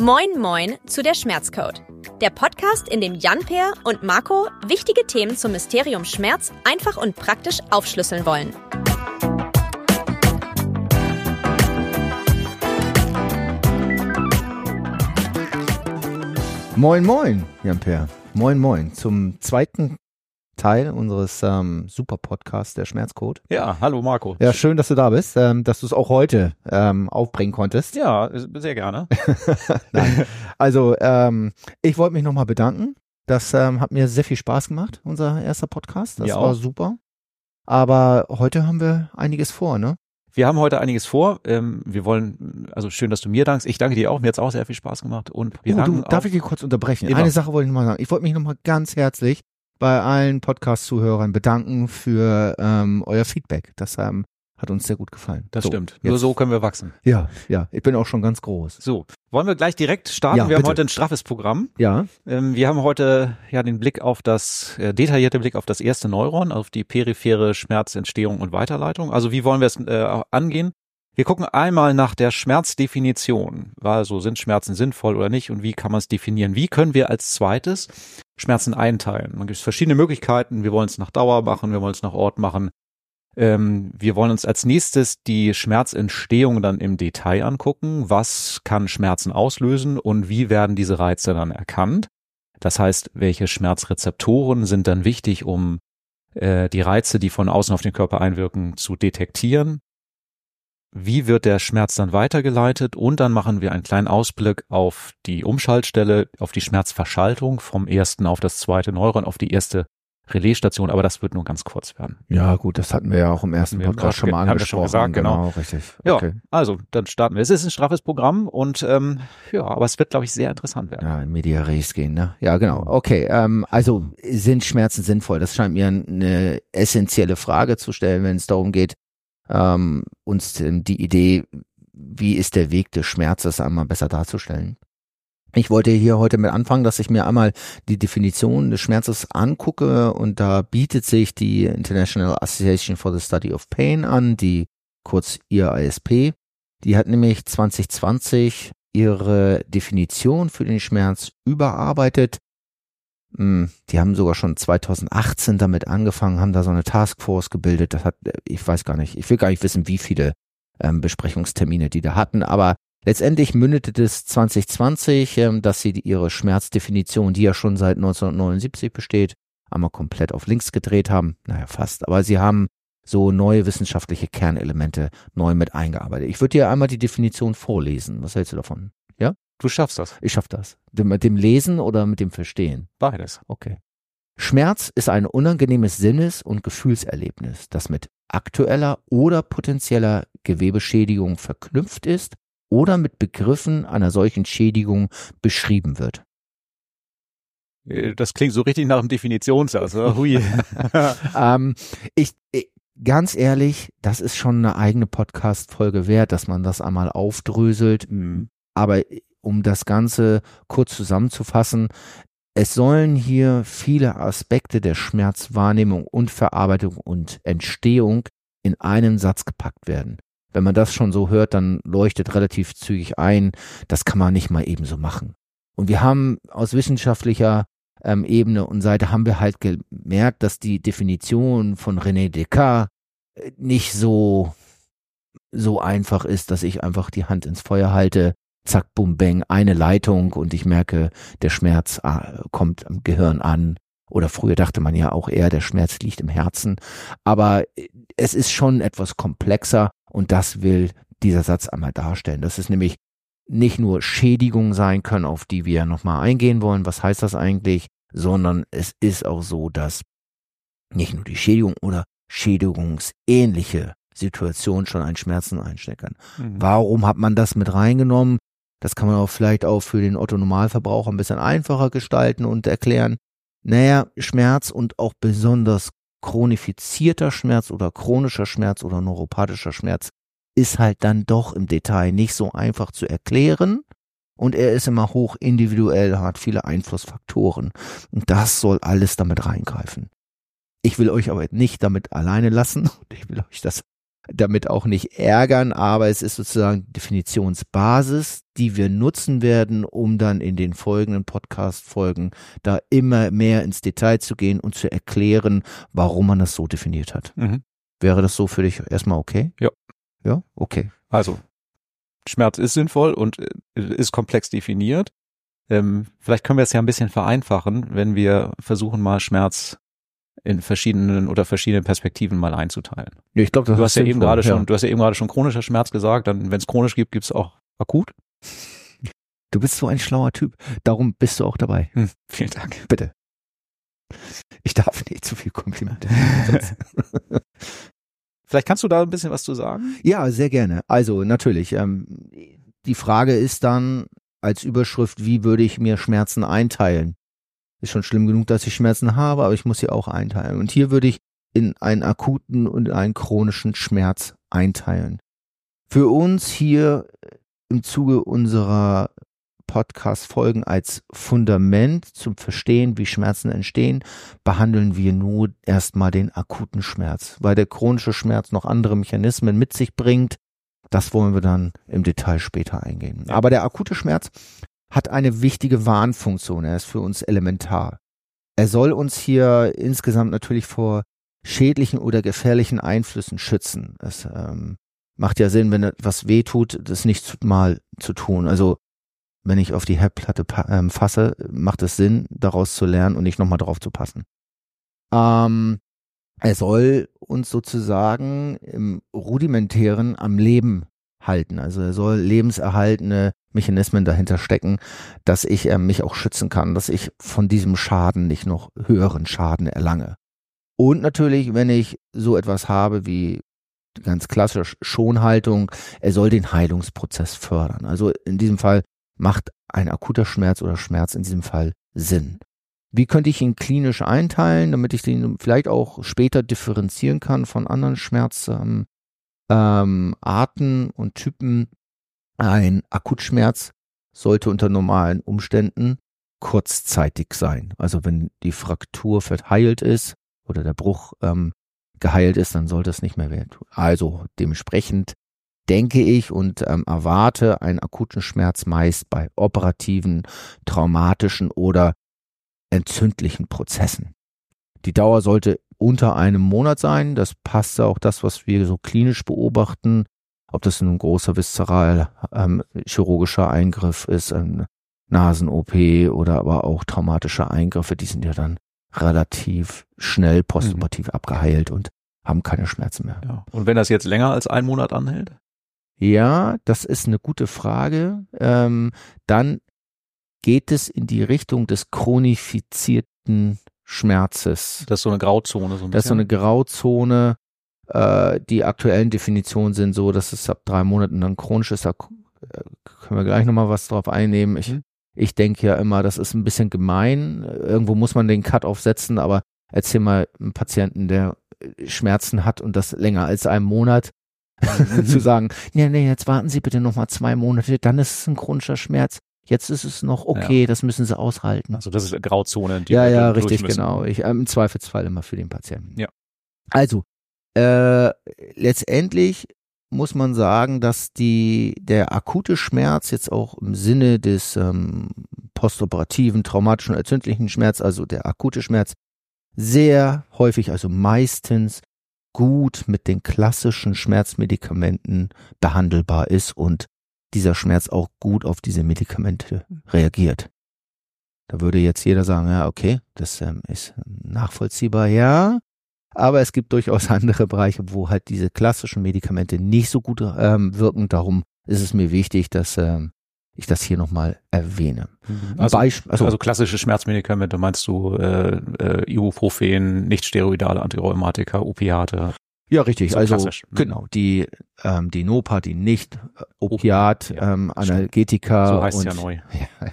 Moin Moin zu der Schmerzcode. Der Podcast, in dem Jan-Per und Marco wichtige Themen zum Mysterium Schmerz einfach und praktisch aufschlüsseln wollen. Moin Moin, Jan-Per. Moin Moin zum zweiten Teil unseres Super-Podcasts, der Schmerzcode. Ja, hallo Marco. Ja, schön, dass du da bist, dass du es auch heute aufbringen konntest. Ja, sehr gerne. Nein. Also, ich wollte mich nochmal bedanken. Das hat mir sehr viel Spaß gemacht, unser erster Podcast. Das war super. Aber heute haben wir einiges vor, ne? Wir haben heute einiges vor. Wir wollen, also schön, dass du mir dankst. Ich danke dir auch. Mir hat es auch sehr viel Spaß gemacht. Und wir darf ich dich kurz unterbrechen? Immer. Eine Sache wollte ich nochmal sagen. Ich wollte mich nochmal ganz herzlich bei allen Podcast-Zuhörern bedanken für euer Feedback. Das hat uns sehr gut gefallen. Das stimmt. Nur so können wir wachsen. Ja, ich bin auch schon ganz groß. So, wollen wir gleich direkt starten? Ja, wir bitte. haben heute ein straffes Programm. Ja. Wir haben heute den Blick auf detaillierte Blick auf das erste Neuron, auf die periphere Schmerzentstehung und Weiterleitung. Also wie wollen wir es angehen? Wir gucken einmal nach der Schmerzdefinition. Also sind Schmerzen sinnvoll oder nicht und wie kann man es definieren? Wie können wir als zweites Schmerzen einteilen? Man gibt verschiedene Möglichkeiten. Wir wollen es nach Dauer machen, wir wollen es nach Ort machen. Wir wollen uns als nächstes die Schmerzentstehung dann im Detail angucken. Was kann Schmerzen auslösen und wie werden diese Reize dann erkannt? Das heißt, welche Schmerzrezeptoren sind dann wichtig, um die Reize, die von außen auf den Körper einwirken, zu detektieren? Wie wird der Schmerz dann weitergeleitet? Und dann machen wir einen kleinen Ausblick auf die Umschaltstelle, auf die Schmerzverschaltung vom ersten auf das zweite Neuron, auf die erste Relaisstation, aber das wird nur ganz kurz werden. Ja gut, das hatten wir ja auch im ersten Podcast schon mal angesprochen. Haben wir schon gesagt, genau. Richtig. Okay. Ja, also dann starten wir. Es ist ein straffes Programm und aber es wird, glaube ich, sehr interessant werden. Ja, in Media Res gehen, ne? Ja, genau. Okay, also sind Schmerzen sinnvoll? Das scheint mir eine essentielle Frage zu stellen, wenn es darum geht, uns die Idee, wie ist der Weg des Schmerzes, einmal besser darzustellen. Ich wollte hier heute mit anfangen, dass ich mir einmal die Definition des Schmerzes angucke und da bietet sich die International Association for the Study of Pain an, die kurz IASP. Die hat nämlich 2020 ihre Definition für den Schmerz überarbeitet. Die haben sogar schon 2018 damit angefangen, haben da so eine Taskforce gebildet. Das hat, ich weiß gar nicht, ich will gar nicht wissen, wie viele Besprechungstermine die da hatten, aber letztendlich mündete das 2020, dass sie ihre Schmerzdefinition, die ja schon seit 1979 besteht, einmal komplett auf links gedreht haben. Naja, fast. Aber sie haben so neue wissenschaftliche Kernelemente neu mit eingearbeitet. Ich würde dir einmal die Definition vorlesen. Was hältst du davon? Ja? Du schaffst das. Ich schaff das. Mit dem Lesen oder mit dem Verstehen? Beides. Okay. Schmerz ist ein unangenehmes Sinnes- und Gefühlserlebnis, das mit aktueller oder potenzieller Gewebeschädigung verknüpft ist oder mit Begriffen einer solchen Schädigung beschrieben wird. Das klingt so richtig nach einem Definitionssatz. Hui. Ganz ehrlich, das ist schon eine eigene Podcast-Folge wert, dass man das einmal aufdröselt. Aber um das Ganze kurz zusammenzufassen, es sollen hier viele Aspekte der Schmerzwahrnehmung und Verarbeitung und Entstehung in einen Satz gepackt werden. Wenn man das schon so hört, dann leuchtet relativ zügig ein, das kann man nicht mal ebenso machen. Und wir haben aus wissenschaftlicher Ebene und Seite haben wir halt gemerkt, dass die Definition von René Descartes nicht so einfach ist, dass ich einfach die Hand ins Feuer halte, zack, bum, bang, eine Leitung und ich merke, der Schmerz kommt am Gehirn an. Oder früher dachte man ja auch eher, der Schmerz liegt im Herzen. Aber es ist schon etwas komplexer und das will dieser Satz einmal darstellen. Dass es nämlich nicht nur Schädigungen sein können, auf die wir nochmal eingehen wollen. Was heißt das eigentlich? Sondern es ist auch so, dass nicht nur die Schädigung oder schädigungsähnliche Situation schon einen Schmerzen einstecken kann. Warum hat man das mit reingenommen? Das kann man auch vielleicht auch für den Otto-Normalverbraucher ein bisschen einfacher gestalten und erklären. Naja, Schmerz und auch besonders chronifizierter Schmerz oder chronischer Schmerz oder neuropathischer Schmerz ist halt dann doch im Detail nicht so einfach zu erklären und er ist immer hoch individuell, hat viele Einflussfaktoren und das soll alles damit reingreifen. Ich will euch aber nicht damit alleine lassen und ich will euch das damit auch nicht ärgern, aber es ist sozusagen Definitionsbasis, die wir nutzen werden, um dann in den folgenden Podcast-Folgen da immer mehr ins Detail zu gehen und zu erklären, warum man das so definiert hat. Mhm. Wäre das so für dich erstmal okay? Ja. Ja, okay. Also, Schmerz ist sinnvoll und ist komplex definiert. Vielleicht können wir es ja ein bisschen vereinfachen, wenn wir versuchen, mal Schmerz in verschiedenen Perspektiven mal einzuteilen. Ja, ich glaube, Du hast ja eben gerade schon chronischer Schmerz gesagt, dann, wenn es chronisch gibt, gibt es auch akut. Du bist so ein schlauer Typ, darum bist du auch dabei. Vielen Dank. Bitte. Ich darf nicht zu viel Komplimente. Vielleicht kannst du da ein bisschen was zu sagen? Ja, sehr gerne. Also natürlich, die Frage ist dann als Überschrift, wie würde ich mir Schmerzen einteilen? Ist schon schlimm genug, dass ich Schmerzen habe, aber ich muss sie auch einteilen. Und hier würde ich in einen akuten und einen chronischen Schmerz einteilen. Für uns hier im Zuge unserer Podcast-Folgen als Fundament zum Verstehen, wie Schmerzen entstehen, behandeln wir nur erstmal den akuten Schmerz, weil der chronische Schmerz noch andere Mechanismen mit sich bringt. Das wollen wir dann im Detail später eingehen. Ja. Aber der akute Schmerz hat eine wichtige Warnfunktion. Er ist für uns elementar. Er soll uns hier insgesamt natürlich vor schädlichen oder gefährlichen Einflüssen schützen. Es macht ja Sinn, wenn etwas weh tut, das nicht mal zu tun. Also wenn ich auf die Herdplatte fasse, macht es Sinn, daraus zu lernen und nicht nochmal drauf zu passen. Er soll uns sozusagen im Rudimentären am Leben halten. Also er soll lebenserhaltende Mechanismen dahinter stecken, dass ich mich auch schützen kann, dass ich von diesem Schaden nicht noch höheren Schaden erlange. Und natürlich, wenn ich so etwas habe wie ganz klassisch Schonhaltung, er soll den Heilungsprozess fördern. Also in diesem Fall macht ein akuter Schmerz oder Schmerz in diesem Fall Sinn. Wie könnte ich ihn klinisch einteilen, damit ich den vielleicht auch später differenzieren kann von anderen Schmerzarten und Typen? Ein Akutschmerz sollte unter normalen Umständen kurzzeitig sein. Also wenn die Fraktur verheilt ist oder der Bruch geheilt ist, dann sollte es nicht mehr wehtun. Also dementsprechend denke ich und erwarte einen akuten Schmerz meist bei operativen, traumatischen oder entzündlichen Prozessen. Die Dauer sollte unter einem Monat sein. Das passt auch das, was wir so klinisch beobachten. Ob das ein großer viszeral chirurgischer Eingriff ist, ein Nasen-OP oder aber auch traumatische Eingriffe, die sind ja dann relativ schnell postoperativ abgeheilt und haben keine Schmerzen mehr. Ja. Und wenn das jetzt länger als einen Monat anhält? Ja, das ist eine gute Frage. Dann geht es in die Richtung des chronifizierten Schmerzes. Das ist so eine Grauzone. So ein das ist so eine Grauzone. Die aktuellen Definitionen sind so, dass es ab 3 Monaten dann chronisch ist. Da können wir gleich nochmal was drauf einnehmen. Ich denke ja immer, das ist ein bisschen gemein. Irgendwo muss man den Cut aufsetzen, aber erzähl mal einem Patienten, der Schmerzen hat und das länger als einen Monat, zu sagen, nee, jetzt warten Sie bitte nochmal 2 Monate, dann ist es ein chronischer Schmerz. Jetzt ist es noch okay, das müssen Sie aushalten. Also das ist eine Grauzone. Die ja, richtig, genau. Im Zweifelsfall immer für den Patienten. Ja. Also, letztendlich muss man sagen, dass der akute Schmerz jetzt auch im Sinne des postoperativen, traumatischen, entzündlichen Schmerz, also der akute Schmerz, sehr häufig, also meistens gut mit den klassischen Schmerzmedikamenten behandelbar ist und dieser Schmerz auch gut auf diese Medikamente reagiert. Da würde jetzt jeder sagen, ja, okay, das ist nachvollziehbar, ja, aber es gibt durchaus andere Bereiche, wo halt diese klassischen Medikamente nicht so gut wirken. Darum ist es mir wichtig, dass ich das hier nochmal erwähne. Also klassische Schmerzmedikamente, meinst du Ibuprofen, nicht-steroidale Antirheumatika, Opiate? Ja, richtig. So also klassisch. Genau, die Nopa, die nicht Opiat, Analgetika. So heißt es und, ja neu.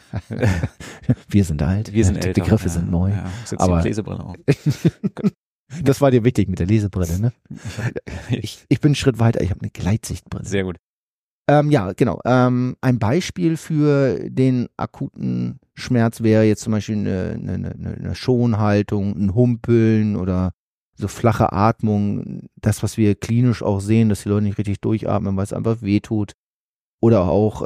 Wir sind alt. Wir sind die älter. Begriffe sind neu. Ja, setz aber die Lesebrille auf. Das war dir wichtig mit der Lesebrille, ne? Ich bin einen Schritt weiter. Ich habe eine Gleitsichtbrille. Sehr gut. Ja, genau. Ein Beispiel für den akuten Schmerz wäre jetzt zum Beispiel eine Schonhaltung, ein Humpeln oder so flache Atmung, das, was wir klinisch auch sehen, dass die Leute nicht richtig durchatmen, weil es einfach wehtut. Oder auch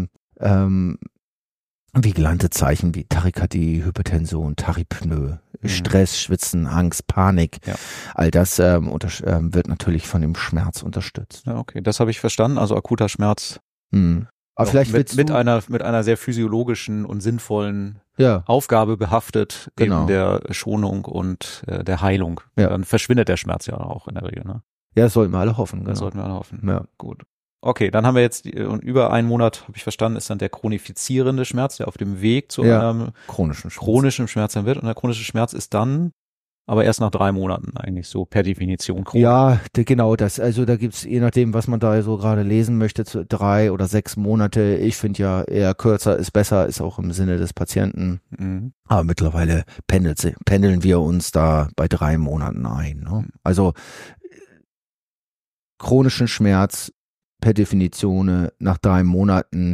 vigilante Zeichen wie Tachykardie, Hypertension, Tachypnoe, Stress, Schwitzen, Angst, Panik. Ja. All das wird natürlich von dem Schmerz unterstützt. Ja, okay, das habe ich verstanden. Also akuter Schmerz. Aber vielleicht mit einer sehr physiologischen und sinnvollen Aufgabe behaftet, eben der Schonung und der Heilung. Ja. Dann verschwindet der Schmerz ja auch in der Regel. Ne? Ja, das sollten wir alle hoffen. Das sollten wir alle hoffen. Ja. Gut. Okay, dann haben wir jetzt, und über einen Monat, habe ich verstanden, ist dann der chronifizierende Schmerz, der auf dem Weg zu einem chronischen Schmerz dann wird. Und der chronische Schmerz ist dann aber erst nach 3 Monaten eigentlich so per Definition chronisch. Ja, genau das. Also da gibt's, je nachdem, was man da so gerade lesen möchte, 3 oder 6 Monate. Ich finde ja eher kürzer ist besser, ist auch im Sinne des Patienten. Aber mittlerweile pendeln wir uns da bei 3 Monaten ein. Ne? Also chronischen Schmerz per Definition nach 3 Monaten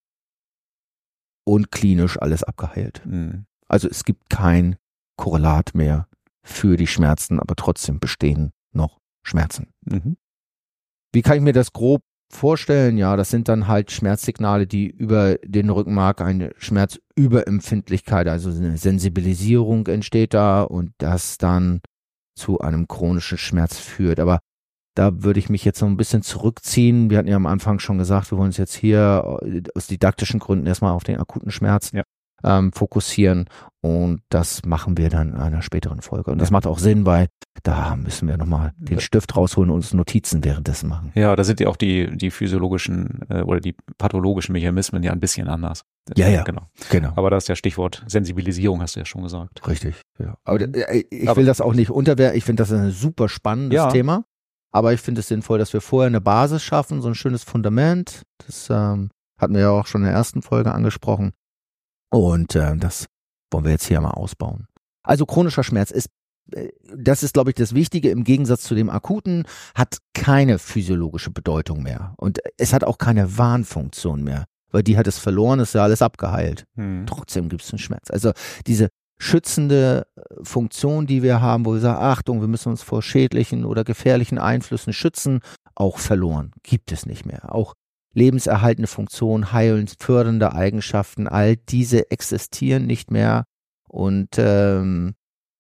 und klinisch alles abgeheilt. Also es gibt kein Korrelat mehr für die Schmerzen, aber trotzdem bestehen noch Schmerzen. Wie kann ich mir das grob vorstellen? Ja, das sind dann halt Schmerzsignale, die über den Rückenmark eine Schmerzüberempfindlichkeit, also eine Sensibilisierung entsteht da und das dann zu einem chronischen Schmerz führt. Aber da würde ich mich jetzt noch ein bisschen zurückziehen. Wir hatten ja am Anfang schon gesagt, wir wollen uns jetzt hier aus didaktischen Gründen erstmal auf den akuten Schmerz fokussieren und das machen wir dann in einer späteren Folge. Und das macht auch Sinn, weil da müssen wir nochmal den Stift rausholen und uns Notizen währenddessen machen. Ja, da sind ja auch die physiologischen oder die pathologischen Mechanismen ja ein bisschen anders. Ja, genau. Aber das ist ja Stichwort Sensibilisierung, hast du ja schon gesagt. Richtig, ja. Aber ich will das auch nicht unterwerten. Ich finde das ein super spannendes Thema. Aber ich finde es sinnvoll, dass wir vorher eine Basis schaffen, so ein schönes Fundament. Das hatten wir ja auch schon in der ersten Folge angesprochen. Und das wollen wir jetzt hier mal ausbauen. Also chronischer Schmerz das ist, glaube ich, das Wichtige. Im Gegensatz zu dem akuten hat keine physiologische Bedeutung mehr. Und es hat auch keine Warnfunktion mehr. Weil die hat es verloren, ist ja alles abgeheilt. Trotzdem gibt es einen Schmerz. Also diese schützende Funktion, die wir haben, wo wir sagen, Achtung, wir müssen uns vor schädlichen oder gefährlichen Einflüssen schützen, auch verloren. Gibt es nicht mehr. Auch lebenserhaltende Funktion, heilend, fördernde Eigenschaften, all diese existieren nicht mehr. Und es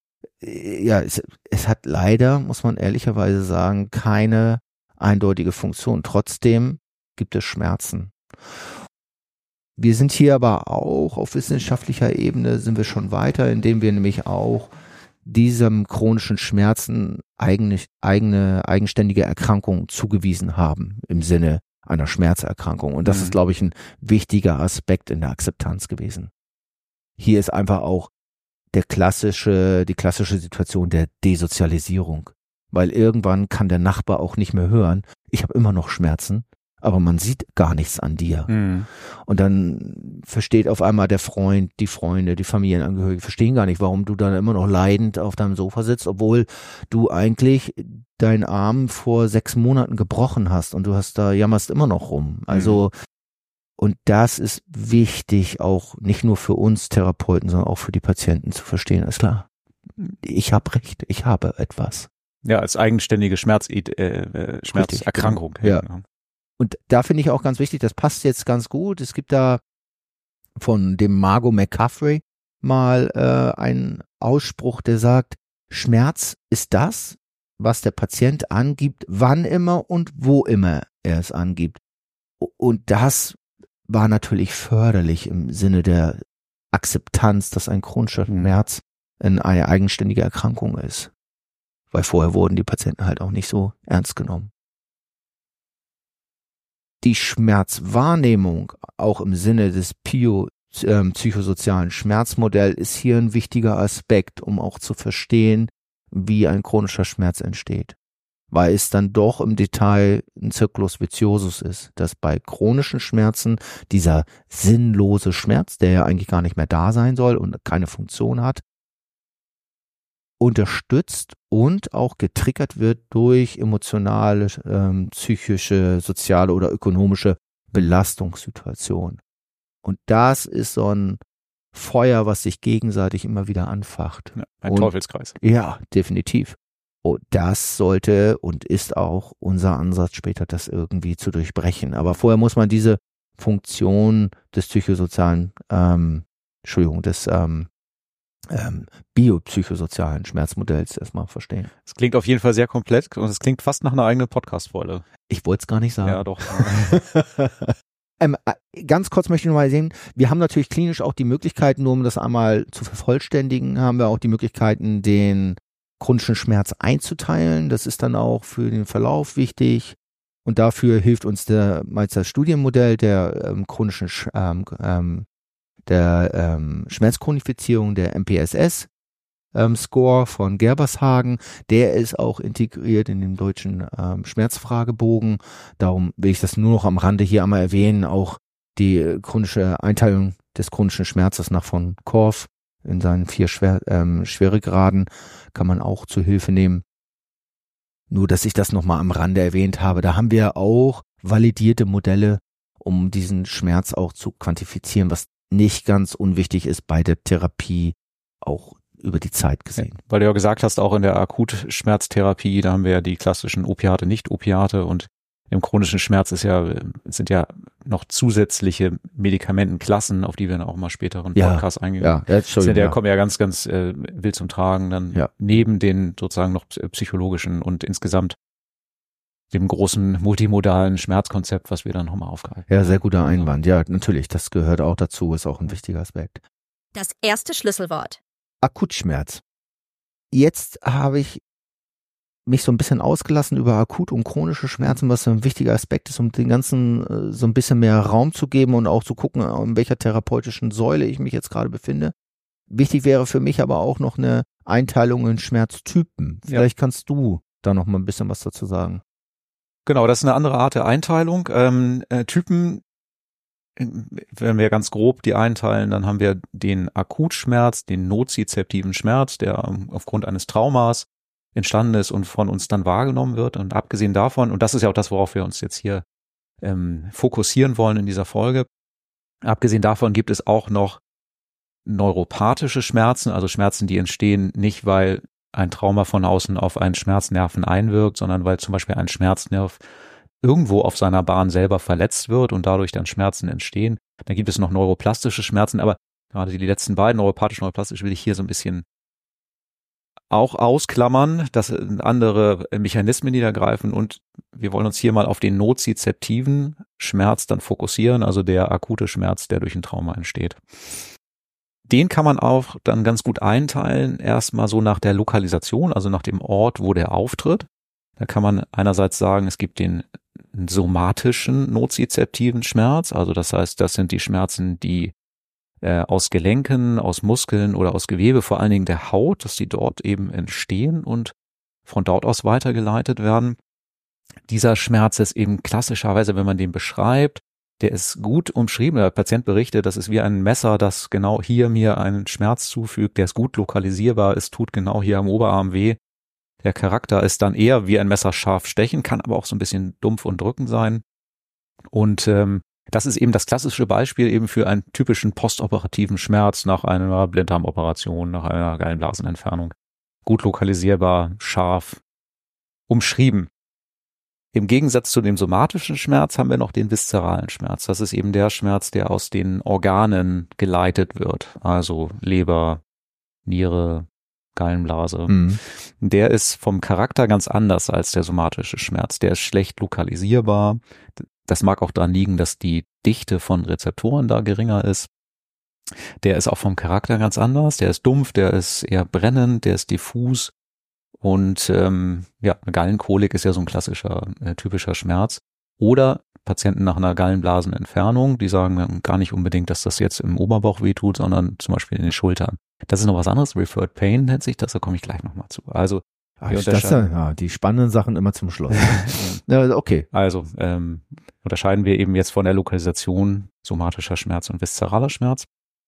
hat leider, muss man ehrlicherweise sagen, keine eindeutige Funktion. Trotzdem gibt es Schmerzen. Wir sind hier aber auch auf wissenschaftlicher Ebene, sind wir schon weiter, indem wir nämlich auch diesem chronischen Schmerzen eigenständige Erkrankungen zugewiesen haben im Sinne einer Schmerzerkrankung. Und das ist, glaube ich, ein wichtiger Aspekt in der Akzeptanz gewesen. Hier ist einfach auch die klassische Situation der Desozialisierung. Weil irgendwann kann der Nachbar auch nicht mehr hören, ich habe immer noch Schmerzen, aber man sieht gar nichts an dir. Und dann versteht auf einmal der Freund, die Freunde, die Familienangehörigen, verstehen gar nicht, warum du dann immer noch leidend auf deinem Sofa sitzt, obwohl du eigentlich deinen Arm vor 6 Monaten gebrochen hast und jammerst immer noch rum. Also, und das ist wichtig, auch nicht nur für uns Therapeuten, sondern auch für die Patienten zu verstehen. Ist klar, ich habe Recht, ich habe etwas. Ja, als eigenständige Schmerzerkrankung. Ja. Und da finde ich auch ganz wichtig, das passt jetzt ganz gut. Es gibt da von dem Margot McCaffrey mal einen Ausspruch, der sagt, Schmerz ist das, was der Patient angibt, wann immer und wo immer er es angibt. Und das war natürlich förderlich im Sinne der Akzeptanz, dass ein chronischer Schmerz eine eigenständige Erkrankung ist. Weil vorher wurden die Patienten halt auch nicht so ernst genommen. Die Schmerzwahrnehmung, auch im Sinne des psychosozialen Schmerzmodells, ist hier ein wichtiger Aspekt, um auch zu verstehen, wie ein chronischer Schmerz entsteht. Weil es dann doch im Detail ein Circulus viciosus ist, dass bei chronischen Schmerzen dieser sinnlose Schmerz, der ja eigentlich gar nicht mehr da sein soll und keine Funktion hat, unterstützt und auch getriggert wird durch emotionale, psychische, soziale oder ökonomische Belastungssituationen. Und das ist so ein Feuer, was sich gegenseitig immer wieder anfacht. Ja, ein Teufelskreis. Ja, definitiv. das sollte und ist auch unser Ansatz später, das irgendwie zu durchbrechen. Aber vorher muss man diese Funktion des psychosozialen, des biopsychosozialen Schmerzmodells erstmal verstehen. Es klingt auf jeden Fall sehr komplett und es klingt fast nach einer eigenen Podcast-Folge. Ich wollte es gar nicht sagen. Ja, doch. Ganz kurz möchte ich noch mal sehen, wir haben natürlich klinisch auch die Möglichkeiten, nur um das einmal zu vervollständigen, haben wir auch die Möglichkeiten, den chronischen Schmerz einzuteilen. Das ist dann auch für den Verlauf wichtig. Und dafür hilft uns meist das Studienmodell der chronischen Schmerzchronifizierung, der MPSS Score von Gerbershagen. Der ist auch integriert in den deutschen Schmerzfragebogen. Darum will ich das nur noch am Rande hier einmal erwähnen. Auch die chronische Einteilung des chronischen Schmerzes nach von Korff in seinen 4 Schweregraden kann man auch zu Hilfe nehmen. Nur, dass ich das nochmal am Rande erwähnt habe. Da haben wir auch validierte Modelle, um diesen Schmerz auch zu quantifizieren, was nicht ganz unwichtig ist bei der Therapie, auch über die Zeit gesehen. Ja, weil du ja gesagt hast, auch in der Akutschmerztherapie, da haben wir ja die klassischen Opiate, Nicht-Opiate und im chronischen Schmerz sind ja noch zusätzliche Medikamentenklassen, auf die wir dann auch mal später in Podcasts eingehen. Kommen ja ganz, ganz wild zum Tragen, dann neben den sozusagen noch psychologischen und insgesamt dem großen multimodalen Schmerzkonzept, was wir dann nochmal aufgreifen. Ja, sehr guter Einwand. Ja, natürlich, das gehört auch dazu, ist auch ein wichtiger Aspekt. Das erste Schlüsselwort. Akutschmerz. Jetzt habe ich mich so ein bisschen ausgelassen über akut und chronische Schmerzen, was ein wichtiger Aspekt ist, um den ganzen so ein bisschen mehr Raum zu geben und auch zu gucken, in welcher therapeutischen Säule ich mich jetzt gerade befinde. Wichtig wäre für mich aber auch noch eine Einteilung in Schmerztypen. Vielleicht kannst du da noch mal ein bisschen was dazu sagen. Genau, das ist eine andere Art der Einteilung. Typen, wenn wir ganz grob die einteilen, dann haben wir den Akutschmerz, den nozizeptiven Schmerz, der aufgrund eines Traumas entstanden ist und von uns dann wahrgenommen wird. Und abgesehen davon, und das ist ja auch das, worauf wir uns jetzt hier fokussieren wollen in dieser Folge, abgesehen davon gibt es auch noch neuropathische Schmerzen, also Schmerzen, die entstehen nicht, weil ein Trauma von außen auf einen Schmerznerven einwirkt, sondern weil zum Beispiel ein Schmerznerv irgendwo auf seiner Bahn selber verletzt wird und dadurch dann Schmerzen entstehen. Dann gibt es noch neuroplastische Schmerzen, aber gerade die letzten beiden, neuropathisch, neuroplastisch, will ich hier so ein bisschen auch ausklammern. Das sind andere Mechanismen, die da greifen, und wir wollen uns hier mal auf den nozizeptiven Schmerz dann fokussieren, also der akute Schmerz, der durch ein Trauma entsteht. Den kann man auch dann ganz gut einteilen, erstmal so nach der Lokalisation, also nach dem Ort, wo der auftritt. Da kann man einerseits sagen, es gibt den somatischen nozizeptiven Schmerz, also das heißt, das sind die Schmerzen, die aus Gelenken, aus Muskeln oder aus Gewebe, vor allen Dingen der Haut, dass die dort eben entstehen und von dort aus weitergeleitet werden. Dieser Schmerz ist eben klassischerweise, wenn man den beschreibt, der ist gut umschrieben. Der Patient berichtet, das ist wie ein Messer, das genau hier mir einen Schmerz zufügt, der ist gut lokalisierbar, es tut genau hier am Oberarm weh. Der Charakter ist dann eher wie ein Messer scharf stechen, kann aber auch so ein bisschen dumpf und drückend sein. Und das ist eben das klassische Beispiel eben für einen typischen postoperativen Schmerz nach einer Blinddarmoperation, nach einer Gallenblasenentfernung. Gut lokalisierbar, scharf, umschrieben. Im Gegensatz zu dem somatischen Schmerz haben wir noch den viszeralen Schmerz. Das ist eben der Schmerz, der aus den Organen geleitet wird. Also Leber, Niere, Gallenblase. Mhm. Der ist vom Charakter ganz anders als der somatische Schmerz. Der ist schlecht lokalisierbar. Das mag auch daran liegen, dass die Dichte von Rezeptoren da geringer ist. Der ist auch vom Charakter ganz anders. Der ist dumpf, der ist eher brennend, der ist diffus. Und Gallenkolik ist ja so ein klassischer, typischer Schmerz. Oder Patienten nach einer Gallenblasenentfernung, die sagen gar nicht unbedingt, dass das jetzt im Oberbauch wehtut, sondern zum Beispiel in den Schultern. Das ist noch was anderes. Referred Pain nennt sich das, da komme ich gleich nochmal zu. Also die spannenden Sachen immer zum Schluss. Ja, okay. Also unterscheiden wir eben jetzt von der Lokalisation somatischer Schmerz und viszeraler Schmerz.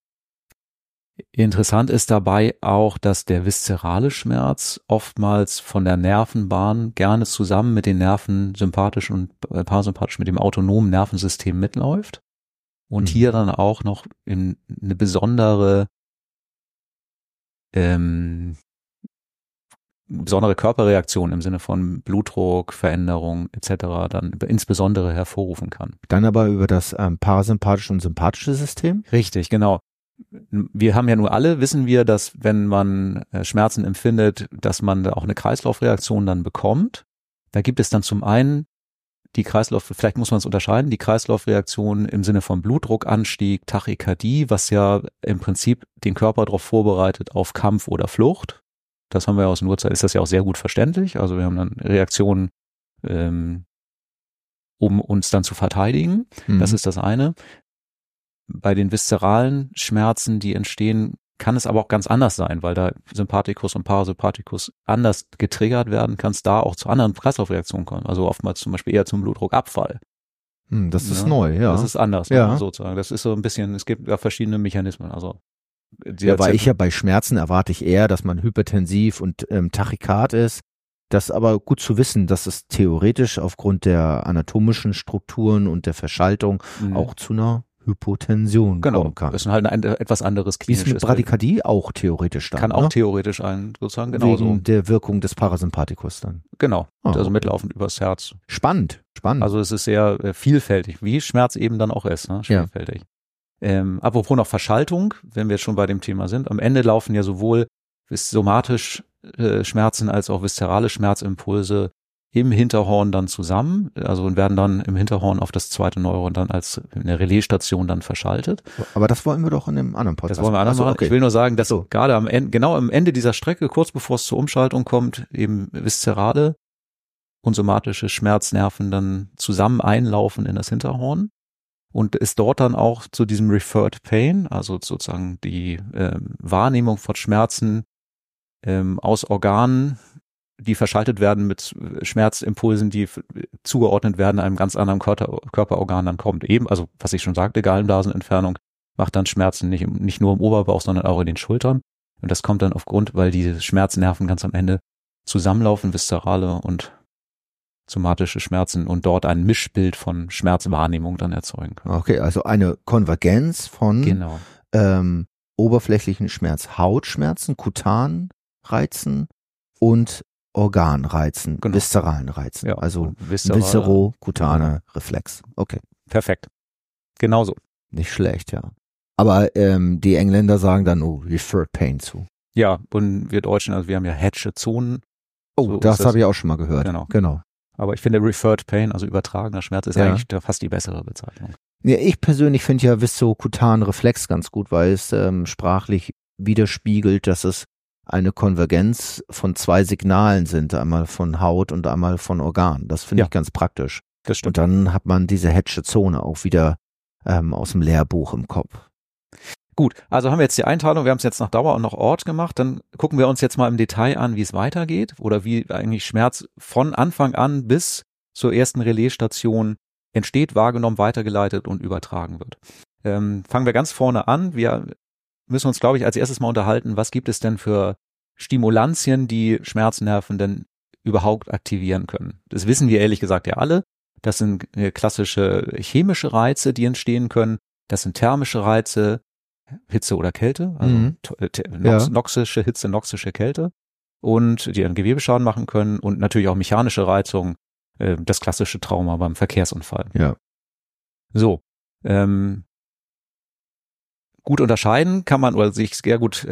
Interessant ist dabei auch, dass der viszerale Schmerz oftmals von der Nervenbahn gerne zusammen mit den Nerven sympathisch und parasympathisch mit dem autonomen Nervensystem mitläuft und hier dann auch noch in eine besondere besondere Körperreaktionen im Sinne von Blutdruck, Veränderung etc. dann insbesondere hervorrufen kann. Dann aber über das parasympathische und sympathische System? Richtig, genau. Wir haben ja nur alle, wissen wir, dass wenn man Schmerzen empfindet, dass man da auch eine Kreislaufreaktion dann bekommt. Da gibt es dann zum einen vielleicht muss man es unterscheiden, die Kreislaufreaktion im Sinne von Blutdruckanstieg, Tachykardie, was ja im Prinzip den Körper darauf vorbereitet auf Kampf oder Flucht. Das haben wir aus dem Urzeit, ist das ja auch sehr gut verständlich. Also wir haben dann Reaktionen, um uns dann zu verteidigen. Das ist das eine. Bei den viszeralen Schmerzen, die entstehen, kann es aber auch ganz anders sein, weil da Sympathikus und Parasympathikus anders getriggert werden, kann es da auch zu anderen Kreislaufreaktionen kommen. Also oftmals zum Beispiel eher zum Blutdruckabfall. Das ist neu, ja. Das ist anders, ja. Sozusagen. Das ist so ein bisschen, es gibt da verschiedene Mechanismen. Also weil bei Schmerzen erwarte ich eher, dass man hypertensiv und Tachykard ist. Das aber gut zu wissen, dass es theoretisch aufgrund der anatomischen Strukturen und der Verschaltung auch zu einer Hypotension kommen kann. Das ist halt ein etwas anderes klinisches Bild. Ist mit Bradykardie auch theoretisch dann, kann auch theoretisch sozusagen genauso. Wegen der Wirkung des Parasympathikus dann. Genau, also mitlaufend übers Herz. Spannend. Also es ist sehr vielfältig, wie Schmerz eben dann auch ist, ne? Vielfältig. Apropos noch Verschaltung, wenn wir jetzt schon bei dem Thema sind, am Ende laufen ja sowohl somatisch Schmerzen als auch viszerale Schmerzimpulse im Hinterhorn dann zusammen, also und werden dann im Hinterhorn auf das zweite Neuron dann als eine Relaisstation dann verschaltet. Aber das wollen wir doch in einem anderen Podcast. Das wollen wir anders machen. Okay. Ich will nur sagen, dass gerade am Ende dieser Strecke, kurz bevor es zur Umschaltung kommt, eben viszerale und somatische Schmerznerven dann zusammen einlaufen in das Hinterhorn und es dort dann auch zu diesem Referred Pain, also sozusagen die Wahrnehmung von Schmerzen aus Organen, die verschaltet werden mit Schmerzimpulsen, die zugeordnet werden einem ganz anderen Körperorgan dann kommt. Eben, also was ich schon sagte, Gallenblasenentfernung macht dann Schmerzen nicht nur im Oberbauch, sondern auch in den Schultern. Und das kommt dann weil die Schmerznerven ganz am Ende zusammenlaufen, viszerale und somatische Schmerzen und dort ein Mischbild von Schmerzwahrnehmung dann erzeugen können. Okay, also eine Konvergenz von oberflächlichen Schmerz, Hautschmerzen, Kutanreizen und Organreizen, viszeralen Reizen, also viszerokutane Reflex. Okay. Perfekt. Genauso. Nicht schlecht, ja. Aber die Engländer sagen dann Referred Pain zu. Ja, und wir Deutschen, also wir haben ja Hatchet-Zonen. So das habe ich auch schon mal gehört. Genau. Aber ich finde Referred Pain, also übertragener Schmerz, ist eigentlich fast die bessere Bezeichnung. Ja, ich persönlich finde ja viszerokutanen Reflex ganz gut, weil es sprachlich widerspiegelt, dass es eine Konvergenz von zwei Signalen sind, einmal von Haut und einmal von Organ. Das finde ich ganz praktisch. Das stimmt. Und dann hat man diese Hatchet-Zone auch wieder aus dem Lehrbuch im Kopf. Gut, also haben wir jetzt die Einteilung, wir haben es jetzt nach Dauer und nach Ort gemacht, dann gucken wir uns jetzt mal im Detail an, wie es weitergeht oder wie eigentlich Schmerz von Anfang an bis zur ersten Relaisstation entsteht, wahrgenommen, weitergeleitet und übertragen wird. Fangen wir ganz vorne an. Wir müssen uns, glaube ich, als erstes mal unterhalten, was gibt es denn für Stimulantien, die Schmerznerven denn überhaupt aktivieren können. Das wissen wir ehrlich gesagt ja alle. Das sind klassische chemische Reize, die entstehen können. Das sind thermische Reize, Hitze oder Kälte, also noxische Hitze, noxische Kälte und die einen Gewebeschaden machen können und natürlich auch mechanische Reizung, das klassische Trauma beim Verkehrsunfall. Ja. So, gut unterscheiden kann man oder sich sehr gut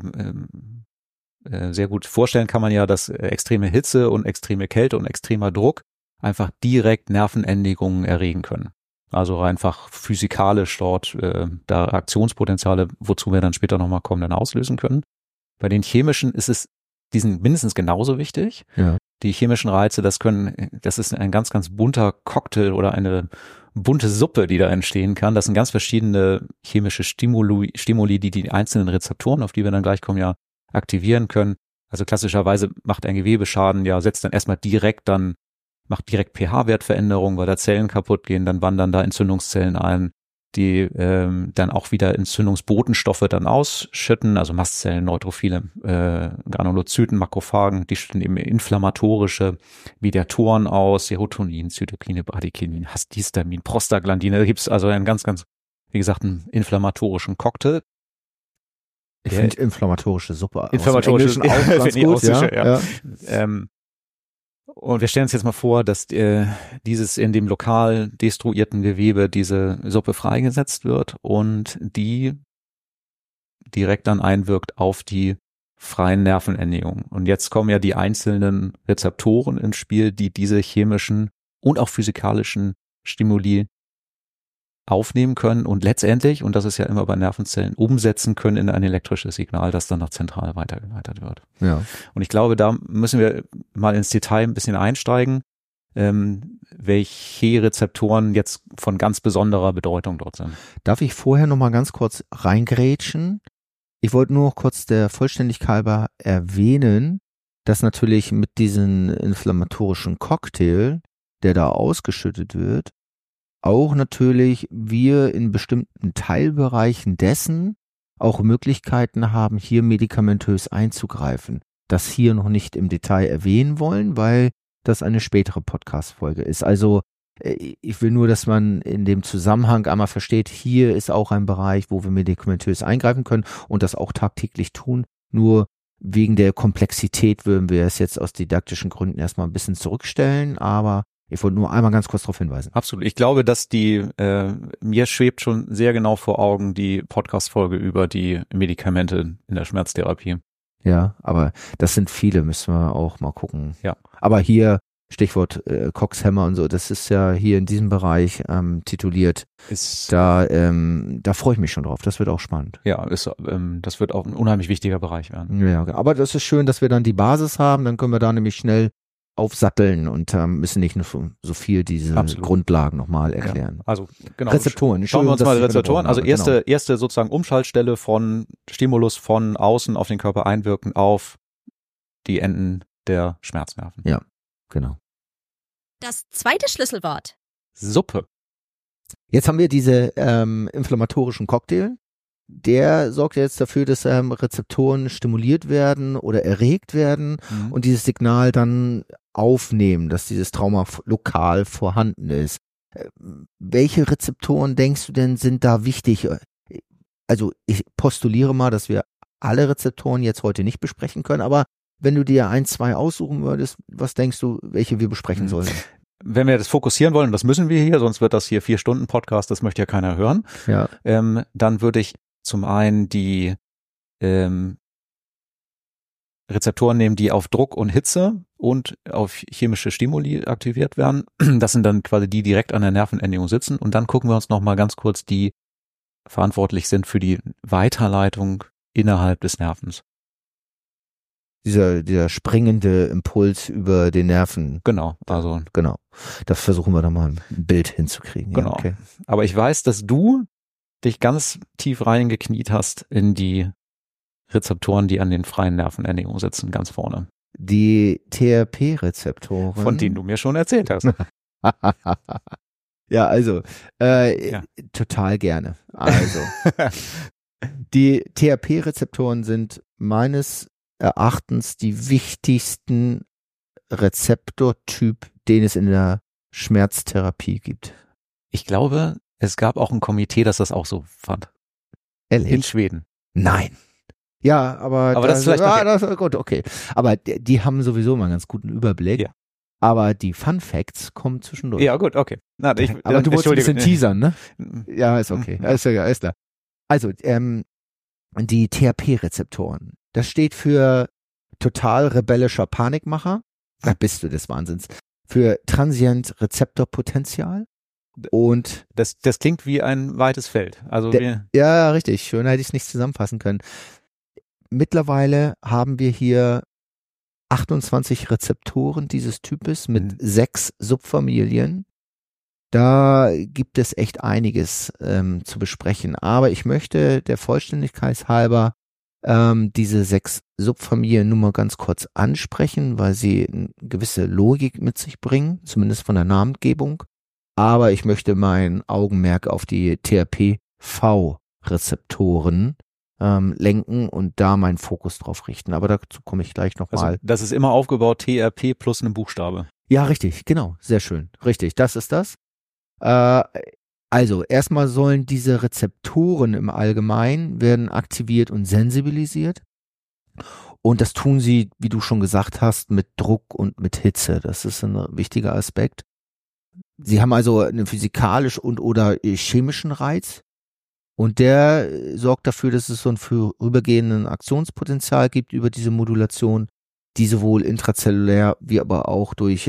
vorstellen kann man ja, dass extreme Hitze und extreme Kälte und extremer Druck einfach direkt Nervenendigungen erregen können. Also einfach physikalisch dort da Aktionspotenziale, wozu wir dann später nochmal kommen, dann auslösen können. Bei den chemischen die sind mindestens genauso wichtig. Ja. Die chemischen Reize, das ist ein ganz, ganz bunter Cocktail oder eine bunte Suppe, die da entstehen kann. Das sind ganz verschiedene chemische Stimuli, die einzelnen Rezeptoren, auf die wir dann gleich kommen, ja aktivieren können. Also klassischerweise macht ein Gewebeschaden, setzt dann erstmal macht direkt pH-Wertveränderungen, weil da Zellen kaputt gehen, dann wandern da Entzündungszellen ein, die dann auch wieder Entzündungsbotenstoffe dann ausschütten, also Mastzellen, Neutrophile, Granulozyten, Makrophagen, die schütten eben inflammatorische Mediatoren aus, Serotonin, Zytokine, Bradykinin, Histamin, Prostaglandine. Da gibt es also einen ganz, ganz, wie gesagt, einen inflammatorischen Cocktail. Ich finde inflammatorische Suppe inflammatorische auch ganz gut. Ja. Und wir stellen uns jetzt mal vor, dass dieses in dem lokal destruierten Gewebe diese Suppe freigesetzt wird und die direkt dann einwirkt auf die freien Nervenendungen. Und jetzt kommen ja die einzelnen Rezeptoren ins Spiel, die diese chemischen und auch physikalischen Stimuli aufnehmen können und letztendlich, und das ist ja immer bei Nervenzellen, umsetzen können in ein elektrisches Signal, das dann noch zentral weitergeleitet wird. Ja. Und ich glaube, da müssen wir mal ins Detail ein bisschen einsteigen, welche Rezeptoren jetzt von ganz besonderer Bedeutung dort sind. Darf ich vorher noch mal ganz kurz reingrätschen? Ich wollte nur noch kurz der Vollständigkeit halber erwähnen, dass natürlich mit diesem inflammatorischen Cocktail, der da ausgeschüttet wird, auch natürlich wir in bestimmten Teilbereichen dessen auch Möglichkeiten haben, hier medikamentös einzugreifen. Das hier noch nicht im Detail erwähnen wollen, weil das eine spätere Podcast-Folge ist. Also ich will nur, dass man in dem Zusammenhang einmal versteht, hier ist auch ein Bereich, wo wir medikamentös eingreifen können und das auch tagtäglich tun. Nur wegen der Komplexität würden wir es jetzt aus didaktischen Gründen erstmal ein bisschen zurückstellen, aber ich wollte nur einmal ganz kurz darauf hinweisen. Absolut. Ich glaube, dass mir schwebt schon sehr genau vor Augen die Podcast-Folge über die Medikamente in der Schmerztherapie. Ja, aber das sind viele, müssen wir auch mal gucken. Ja. Aber hier, Stichwort Cox-Hammer und so, das ist ja hier in diesem Bereich tituliert. Da freue ich mich schon drauf. Das wird auch spannend. Ja, das wird auch ein unheimlich wichtiger Bereich werden. Ja, aber das ist schön, dass wir dann die Basis haben. Dann können wir da nämlich schnell aufsatteln und müssen nicht nur so viel diese Grundlagen nochmal erklären. Ja, also genau. Rezeptoren. Schauen wir uns mal Rezeptoren. Also erste sozusagen Umschaltstelle von Stimulus von außen auf den Körper einwirken auf die Enden der Schmerznerven. Ja, genau. Das zweite Schlüsselwort. Suppe. Jetzt haben wir diese inflammatorischen Cocktail. Der sorgt jetzt dafür, dass Rezeptoren stimuliert werden oder erregt werden und dieses Signal dann aufnehmen, dass dieses Trauma lokal vorhanden ist. Welche Rezeptoren denkst du denn sind da wichtig? Also ich postuliere mal, dass wir alle Rezeptoren jetzt heute nicht besprechen können, aber wenn du dir 1, 2 aussuchen würdest, was denkst du, welche wir besprechen sollen? Wenn wir das fokussieren wollen, das müssen wir hier, sonst wird das hier 4-Stunden-Podcast, das möchte ja keiner hören. Ja. Dann würde ich zum einen die Rezeptoren nehmen, die auf Druck und Hitze und auf chemische Stimuli aktiviert werden. Das sind dann quasi die direkt an der Nervenendigung sitzen. Und dann gucken wir uns nochmal ganz kurz die verantwortlich sind für die Weiterleitung innerhalb des Nervens. Dieser springende Impuls über den Nerven. Genau, also. Genau. Das versuchen wir dann mal ein Bild hinzukriegen. Genau. Ja, okay. Aber ich weiß, dass du dich ganz tief reingekniet hast in die Rezeptoren, die an den freien Nervenendigungen sitzen, ganz vorne. Die TRP-Rezeptoren. Von denen du mir schon erzählt hast. Ja, also, total gerne. Also, die TRP-Rezeptoren sind meines Erachtens die wichtigsten Rezeptortyp, den es in der Schmerztherapie gibt. Ich glaube, es gab auch ein Komitee, das das auch so fand. Ehrlich? In Schweden. Nein. Ja, aber das ist vielleicht das ist gut, okay. Aber die haben sowieso mal einen ganz guten Überblick. Ja. Aber die Fun Facts kommen zwischendurch. Ja, gut, okay. Aber du wolltest ein bisschen teasern, ne? Ja, ist okay. Ist klar. Also, die TRP-Rezeptoren. Das steht für total rebellischer Panikmacher. Da bist du des Wahnsinns. Für transient Rezeptorpotenzial. Und das klingt wie ein weites Feld. Also ja, richtig. Schön hätte ich es nicht zusammenfassen können. Mittlerweile haben wir hier 28 Rezeptoren dieses Types mit 6 Subfamilien. Da gibt es echt einiges zu besprechen. Aber ich möchte der Vollständigkeit halber diese 6 Subfamilien nur mal ganz kurz ansprechen, weil sie eine gewisse Logik mit sich bringen, zumindest von der Namengebung. Aber ich möchte mein Augenmerk auf die TRPV-Rezeptoren lenken und da meinen Fokus drauf richten. Aber dazu komme ich gleich nochmal. Also, das ist immer aufgebaut, TRP plus einen Buchstabe. Ja, richtig, genau, sehr schön. Richtig, das ist das. Also erstmal sollen diese Rezeptoren im Allgemeinen werden aktiviert und sensibilisiert. Und das tun sie, wie du schon gesagt hast, mit Druck und mit Hitze. Das ist ein wichtiger Aspekt. Sie haben also einen physikalisch und oder chemischen Reiz. Und der sorgt dafür, dass es so ein vorübergehenden Aktionspotenzial gibt über diese Modulation, die sowohl intrazellulär wie aber auch durch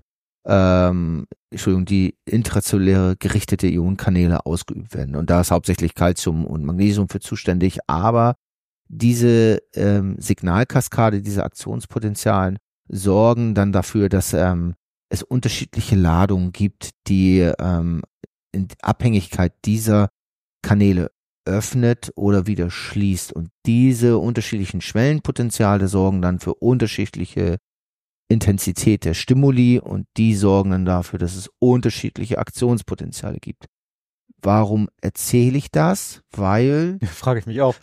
die intrazelluläre gerichtete Ionenkanäle ausgeübt werden. Und da ist hauptsächlich Calcium und Magnesium für zuständig, aber diese Signalkaskade, diese Aktionspotenzialen sorgen dann dafür, dass es unterschiedliche Ladungen gibt, die in Abhängigkeit dieser Kanäle öffnet oder wieder schließt. Und diese unterschiedlichen Schwellenpotenziale sorgen dann für unterschiedliche Intensität der Stimuli und die sorgen dann dafür, dass es unterschiedliche Aktionspotenziale gibt. Warum erzähle ich das? Weil Frage ich mich auch.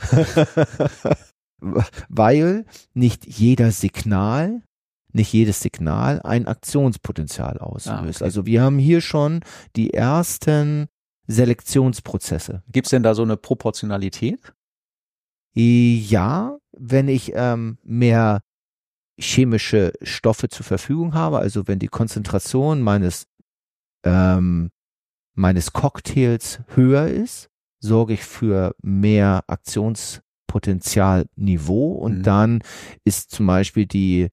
Weil nicht jedes Signal ein Aktionspotenzial auslöst. Okay. Also wir haben hier schon die ersten Selektionsprozesse. Gibt's denn da so eine Proportionalität? Ja, wenn ich mehr chemische Stoffe zur Verfügung habe, also wenn die Konzentration meines Cocktails höher ist, sorge ich für mehr Aktionspotenzialniveau und dann ist zum Beispiel die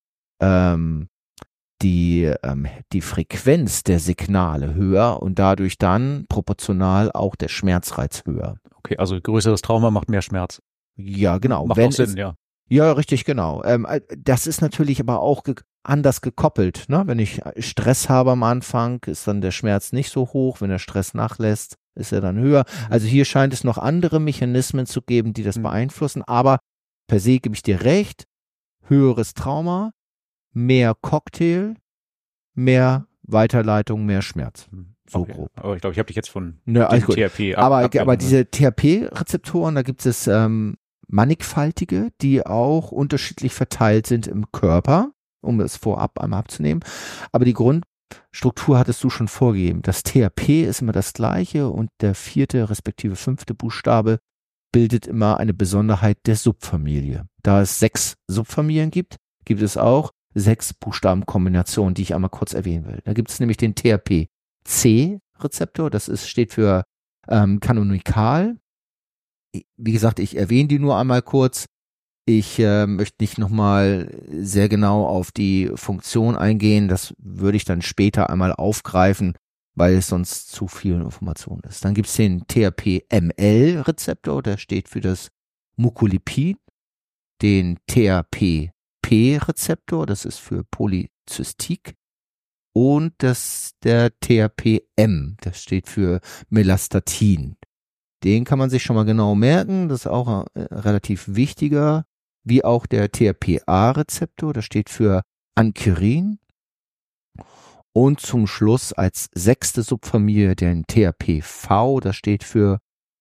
Frequenz der Signale höher und dadurch dann proportional auch der Schmerzreiz höher. Okay, also größeres Trauma macht mehr Schmerz. Ja, genau. Macht auch Sinn, ja. Ja, richtig, genau. Das ist natürlich aber auch anders gekoppelt. Ne? Wenn ich Stress habe am Anfang, ist dann der Schmerz nicht so hoch. Wenn der Stress nachlässt, ist er dann höher. Also hier scheint es noch andere Mechanismen zu geben, die das beeinflussen. Aber per se gebe ich dir recht. Höheres Trauma, mehr Cocktail, mehr Weiterleitung, mehr Schmerz. So okay. grob. Aber ich glaube, ich habe dich jetzt von THP aber diese THP-Rezeptoren, da gibt es mannigfaltige, die auch unterschiedlich verteilt sind im Körper, um es vorab einmal abzunehmen. Aber die Grundstruktur hattest du schon vorgegeben. Das THP ist immer das gleiche und der 4. respektive 5. Buchstabe bildet immer eine Besonderheit der Subfamilie. Da es 6 Subfamilien gibt, gibt es auch 6 Buchstabenkombinationen, die ich einmal kurz erwähnen will. Da gibt es nämlich den THP-C-Rezeptor, steht für kanonikal. Wie gesagt, ich erwähne die nur einmal kurz. Ich möchte nicht nochmal sehr genau auf die Funktion eingehen. Das würde ich dann später einmal aufgreifen, weil es sonst zu viel Information ist. Dann gibt es den THP-ML-Rezeptor, der steht für das Mucolipid. Den THP-P-Rezeptor, das ist für Polyzystik. Und der THP-M, das steht für Melastatin. Den kann man sich schon mal genau merken, das ist auch ein relativ wichtiger, wie auch der THP-A-Rezeptor, das steht für Ankyrin. Und zum Schluss als 6. Subfamilie den THP-V, das steht für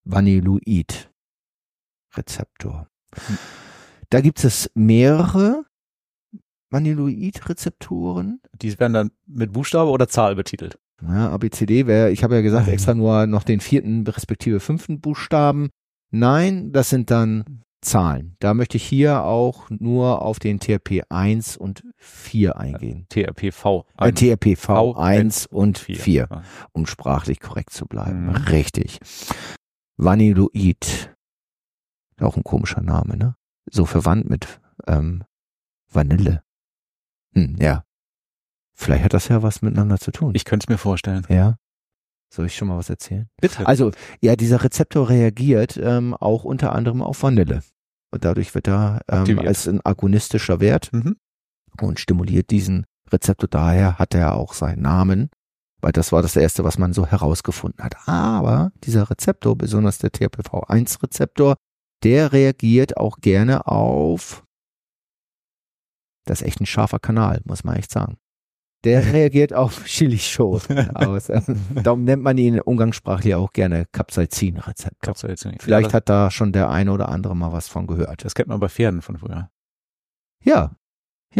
Vanilloid-Rezeptor. Da gibt es mehrere Vanilloid-Rezeptoren. Die werden dann mit Buchstabe oder Zahl betitelt? Ja, ABCD ich habe ja gesagt, extra nur noch den 4. respektive 5. Buchstaben. Nein, das sind dann Zahlen. Da möchte ich hier auch nur auf den THP 1 und 4 eingehen. THPV. THPV 1 und 4, Ja. um sprachlich korrekt zu bleiben. Richtig. Vanilloid. Auch ein komischer Name, ne? So verwandt mit Vanille. Ja. Vielleicht hat das ja was miteinander zu tun. Ich könnte es mir vorstellen. Ja. Soll ich schon mal was erzählen? Bitte. Also, ja, dieser Rezeptor reagiert auch unter anderem auf Vanille. Und dadurch wird er als ein agonistischer Wert und stimuliert diesen Rezeptor. Daher hat er auch seinen Namen, weil das war das Erste, was man so herausgefunden hat. Aber dieser Rezeptor, besonders der THPV-1-Rezeptor, der reagiert auch gerne auf, das ist echt ein scharfer Kanal, muss man echt sagen. Der reagiert auf Chilischoten aus. Darum nennt man ihn umgangssprachlich auch gerne Capsaicin-Rezeptor. Vielleicht hat da schon der eine oder andere mal was von gehört. Das kennt man bei Pferden von früher. Ja,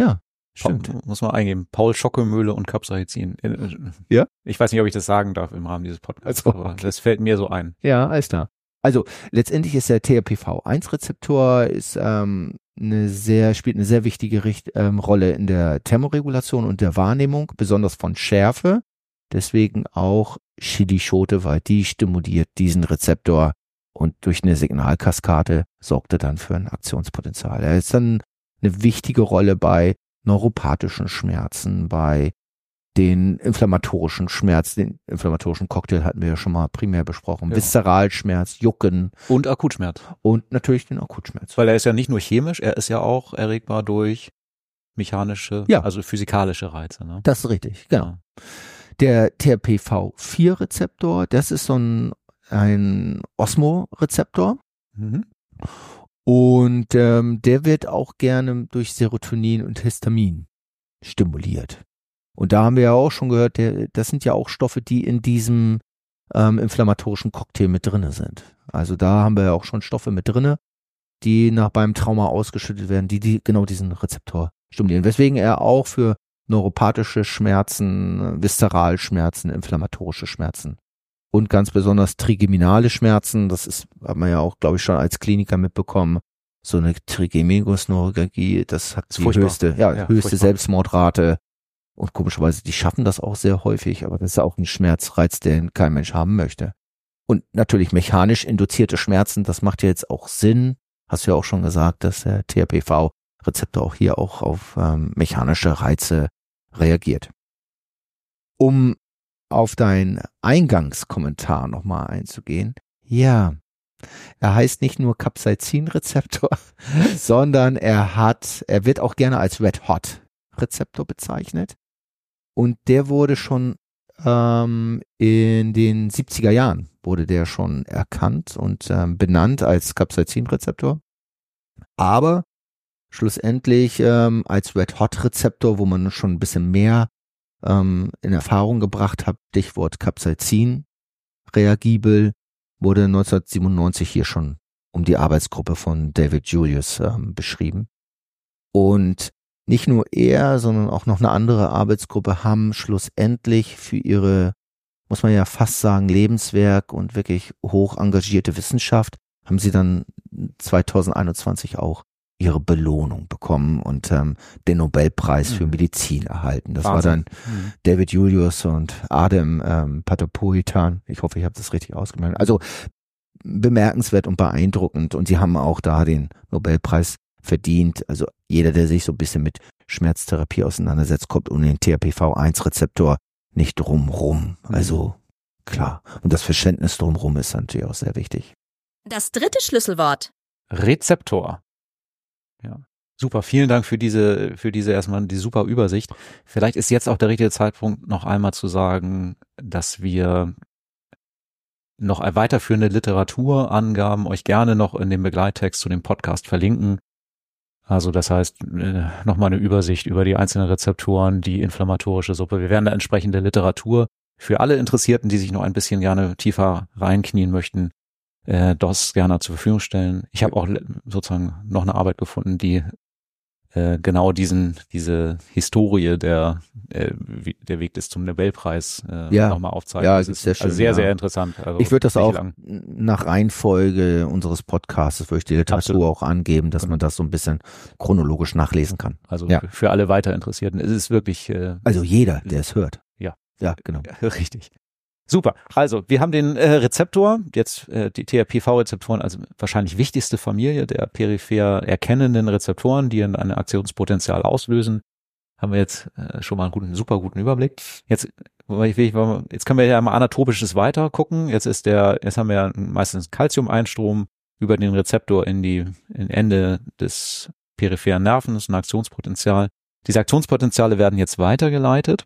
Stimmt, muss man eingeben. Paul Schockemöhle und Capsaicin. Ja? Ich weiß nicht, ob ich das sagen darf im Rahmen dieses Podcasts, Also, aber das fällt mir so ein. Ja, alles klar. Also letztendlich ist der TRPV1-Rezeptor spielt eine sehr wichtige Rolle in der Thermoregulation und der Wahrnehmung, besonders von Schärfe. Deswegen auch Chilischote, weil die stimuliert diesen Rezeptor und durch eine Signalkaskade sorgt er dann für ein Aktionspotenzial. Er ist dann eine wichtige Rolle bei neuropathischen Schmerzen, bei den inflammatorischen Schmerz, den inflammatorischen Cocktail hatten wir ja schon mal primär besprochen, ja. Viszeralschmerz, Jucken. Und Akutschmerz. Und natürlich den Akutschmerz. Weil er ist ja nicht nur chemisch, er ist ja auch erregbar durch mechanische, also physikalische Reize. Ne? Das ist richtig, genau. Ja. Der TRPV4-Rezeptor, das ist so ein Osmorezeptor. Mhm. Und der wird auch gerne durch Serotonin und Histamin stimuliert. Und da haben wir ja auch schon gehört, das sind ja auch Stoffe, die in diesem inflammatorischen Cocktail mit drinne sind. Also da haben wir ja auch schon Stoffe mit drinne, die beim Trauma ausgeschüttet werden, die genau diesen Rezeptor stimulieren. Weswegen er auch für neuropathische Schmerzen, Viszeralschmerzen, inflammatorische Schmerzen und ganz besonders trigeminale Schmerzen, das hat man ja auch, glaube ich, schon als Kliniker mitbekommen, so eine Trigeminusneuralgie, das hat die höchste Selbstmordrate. Und komischerweise, die schaffen das auch sehr häufig, aber das ist auch ein Schmerzreiz, den kein Mensch haben möchte. Und natürlich mechanisch induzierte Schmerzen, das macht ja jetzt auch Sinn. Hast du ja auch schon gesagt, dass der TRPV-Rezeptor auch hier auch auf mechanische Reize reagiert. Um auf deinen Eingangskommentar nochmal einzugehen. Ja, er heißt nicht nur Capsaicin-Rezeptor, sondern er wird auch gerne als Red Hot Rezeptor bezeichnet. Und der wurde schon in den 70er Jahren wurde der schon erkannt und benannt als Capsaicin-Rezeptor. Aber schlussendlich als Red Hot Rezeptor, wo man schon ein bisschen mehr in Erfahrung gebracht hat, Stichwort Capsaicin, reagibel, wurde 1997 hier schon um die Arbeitsgruppe von David Julius beschrieben. Und nicht nur er, sondern auch noch eine andere Arbeitsgruppe haben schlussendlich für ihre, muss man ja fast sagen, Lebenswerk und wirklich hoch engagierte Wissenschaft, haben sie dann 2021 auch ihre Belohnung bekommen und den Nobelpreis für Medizin erhalten. Das war dann David Julius und Adam Patapoitan. Ich hoffe, ich habe das richtig ausgesprochen. Also bemerkenswert und beeindruckend, und sie haben auch da den Nobelpreis verdient. Also jeder, der sich so ein bisschen mit Schmerztherapie auseinandersetzt, kommt um den TRPV1-Rezeptor nicht drumrum. Also klar. Und das Verständnis drumrum ist natürlich auch sehr wichtig. Das dritte Schlüsselwort. Rezeptor. Ja. Super, vielen Dank für diese erstmal die super Übersicht. Vielleicht ist jetzt auch der richtige Zeitpunkt, noch einmal zu sagen, dass wir noch weiterführende Literaturangaben euch gerne noch in dem Begleittext zu dem Podcast verlinken. Also das heißt, nochmal eine Übersicht über die einzelnen Rezeptoren, die inflammatorische Suppe. Wir werden da entsprechende Literatur für alle Interessierten, die sich noch ein bisschen gerne tiefer reinknien möchten, das gerne zur Verfügung stellen. Ich habe auch sozusagen noch eine Arbeit gefunden, die genau diese Historie der Weg des zum Nobelpreis nochmal aufzeigt. Ja, das ist sehr schön, also sehr, sehr interessant. Also ich würde das auch nach Reihenfolge unseres Podcasts, würde ich die Literatur auch angeben, dass man das so ein bisschen chronologisch nachlesen kann. Also für alle weiter Interessierten ist es wirklich also jeder, der es hört. Ja, genau. Richtig. Super. Also, wir haben den Rezeptor, jetzt die TRPV-Rezeptoren, also wahrscheinlich wichtigste Familie der peripher erkennenden Rezeptoren, die ein Aktionspotenzial auslösen. Haben wir jetzt schon mal einen super guten Überblick. Jetzt können wir ja mal anatopisches weiter gucken. Jetzt haben wir ja meistens Calcium-Einstrom über den Rezeptor in Ende des peripheren Nervens, ein Aktionspotenzial. Diese Aktionspotenziale werden jetzt weitergeleitet.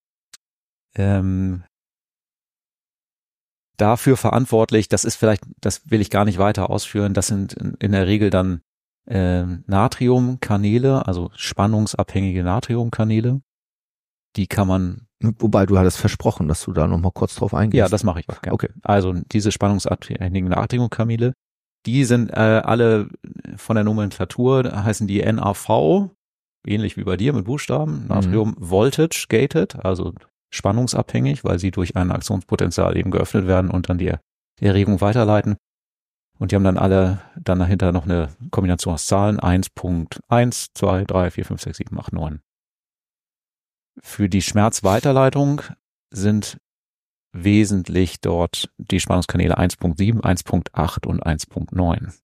Dafür verantwortlich, das will ich gar nicht weiter ausführen, das sind in der Regel dann Natriumkanäle, also spannungsabhängige Natriumkanäle. Die kann man... Wobei, du hattest versprochen, dass du da nochmal kurz drauf eingehst. Ja, das mache ich auch gerne. Okay. Also diese spannungsabhängigen Natriumkanäle, die sind alle von der Nomenklatur, heißen die NAV, ähnlich wie bei dir mit Buchstaben. Natrium voltage gated, also spannungsabhängig, weil sie durch ein Aktionspotenzial eben geöffnet werden und dann die Erregung weiterleiten. Und die haben dann alle dann dahinter noch eine Kombination aus Zahlen 1.1, 2, 3, 4, 5, 6, 7, 8, 9. Für die Schmerzweiterleitung sind wesentlich dort die Spannungskanäle 1.7, 1.8 und 1.9.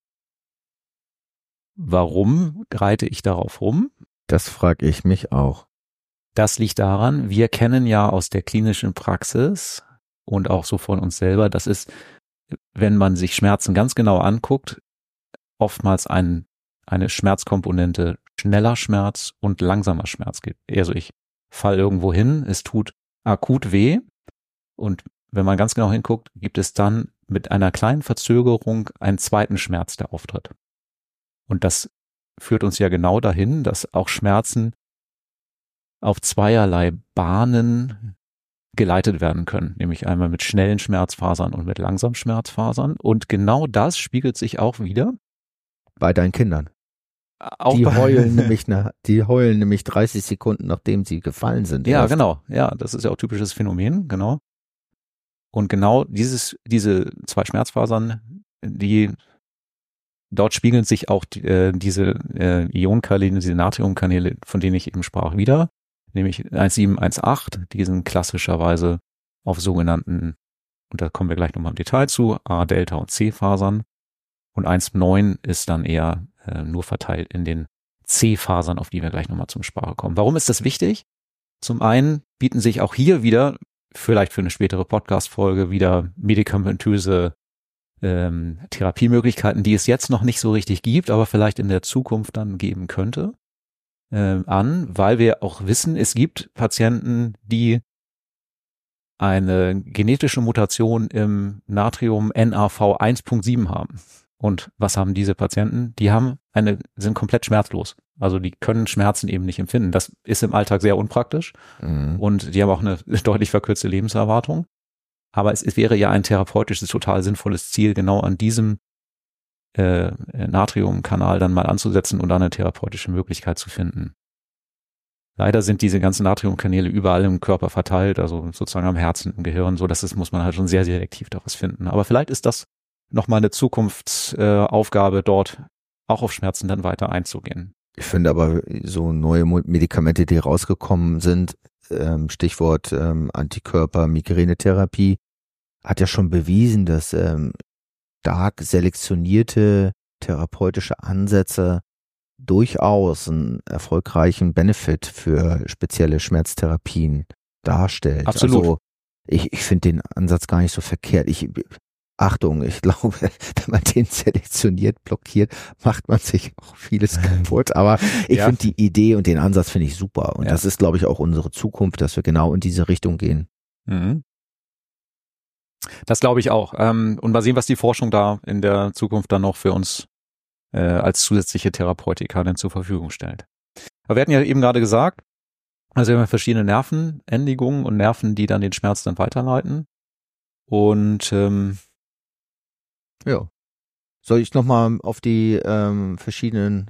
Warum reite ich darauf rum? Das frage ich mich auch. Das liegt daran, wir kennen ja aus der klinischen Praxis und auch so von uns selber, das ist, wenn man sich Schmerzen ganz genau anguckt, oftmals eine Schmerzkomponente schneller Schmerz und langsamer Schmerz gibt. Also ich fall irgendwo hin, es tut akut weh und wenn man ganz genau hinguckt, gibt es dann mit einer kleinen Verzögerung einen zweiten Schmerz, der auftritt. Und das führt uns ja genau dahin, dass auch Schmerzen auf zweierlei Bahnen geleitet werden können, nämlich einmal mit schnellen Schmerzfasern und mit langsamen Schmerzfasern. Und genau das spiegelt sich auch wieder bei deinen Kindern. Die heulen nämlich 30 Sekunden, nachdem sie gefallen sind. Ja, genau. Ja, das ist ja auch typisches Phänomen, genau. Und genau diese zwei Schmerzfasern, dort spiegeln sich auch diese Ionenkanäle, diese Natriumkanäle, von denen ich eben sprach, wieder. Nämlich 1,7, 1,8, die sind klassischerweise auf sogenannten, und da kommen wir gleich nochmal im Detail zu, A, Delta und C-Fasern. Und 1,9 ist dann eher nur verteilt in den C-Fasern, auf die wir gleich nochmal zum Sprache kommen. Warum ist das wichtig? Zum einen bieten sich auch hier wieder, vielleicht für eine spätere Podcast-Folge, wieder medikamentöse Therapiemöglichkeiten, die es jetzt noch nicht so richtig gibt, aber vielleicht in der Zukunft dann geben könnte, an, weil wir auch wissen, es gibt Patienten, die eine genetische Mutation im Natrium NaV 1.7 haben. Und was haben diese Patienten? Die sind komplett schmerzlos. Also die können Schmerzen eben nicht empfinden. Das ist im Alltag sehr unpraktisch. Und die haben auch eine deutlich verkürzte Lebenserwartung. Aber es wäre ja ein therapeutisches, total sinnvolles Ziel, genau an diesem Natriumkanal dann mal anzusetzen und dann eine therapeutische Möglichkeit zu finden. Leider sind diese ganzen Natriumkanäle überall im Körper verteilt, also sozusagen am Herzen, im Gehirn, so dass muss man halt schon sehr selektiv daraus finden. Aber vielleicht ist das nochmal eine Zukunftsaufgabe, dort auch auf Schmerzen dann weiter einzugehen. Ich finde aber so neue Medikamente, die rausgekommen sind, Stichwort Antikörper, Migränetherapie, hat ja schon bewiesen, dass stark selektionierte therapeutische Ansätze durchaus einen erfolgreichen Benefit für spezielle Schmerztherapien darstellt. Absolut. Also ich finde den Ansatz gar nicht so verkehrt. Achtung, ich glaube, wenn man den selektioniert blockiert, macht man sich auch vieles kaputt. Aber ich finde die Idee und den Ansatz finde ich super. Und das ist, glaube ich, auch unsere Zukunft, dass wir genau in diese Richtung gehen. Mhm. Das glaube ich auch. Und mal sehen, was die Forschung da in der Zukunft dann noch für uns als zusätzliche Therapeutika dann zur Verfügung stellt. Aber wir hatten ja eben gerade gesagt, also wir haben verschiedene Nervenendigungen und Nerven, die dann den Schmerz dann weiterleiten. Und soll ich nochmal auf die verschiedenen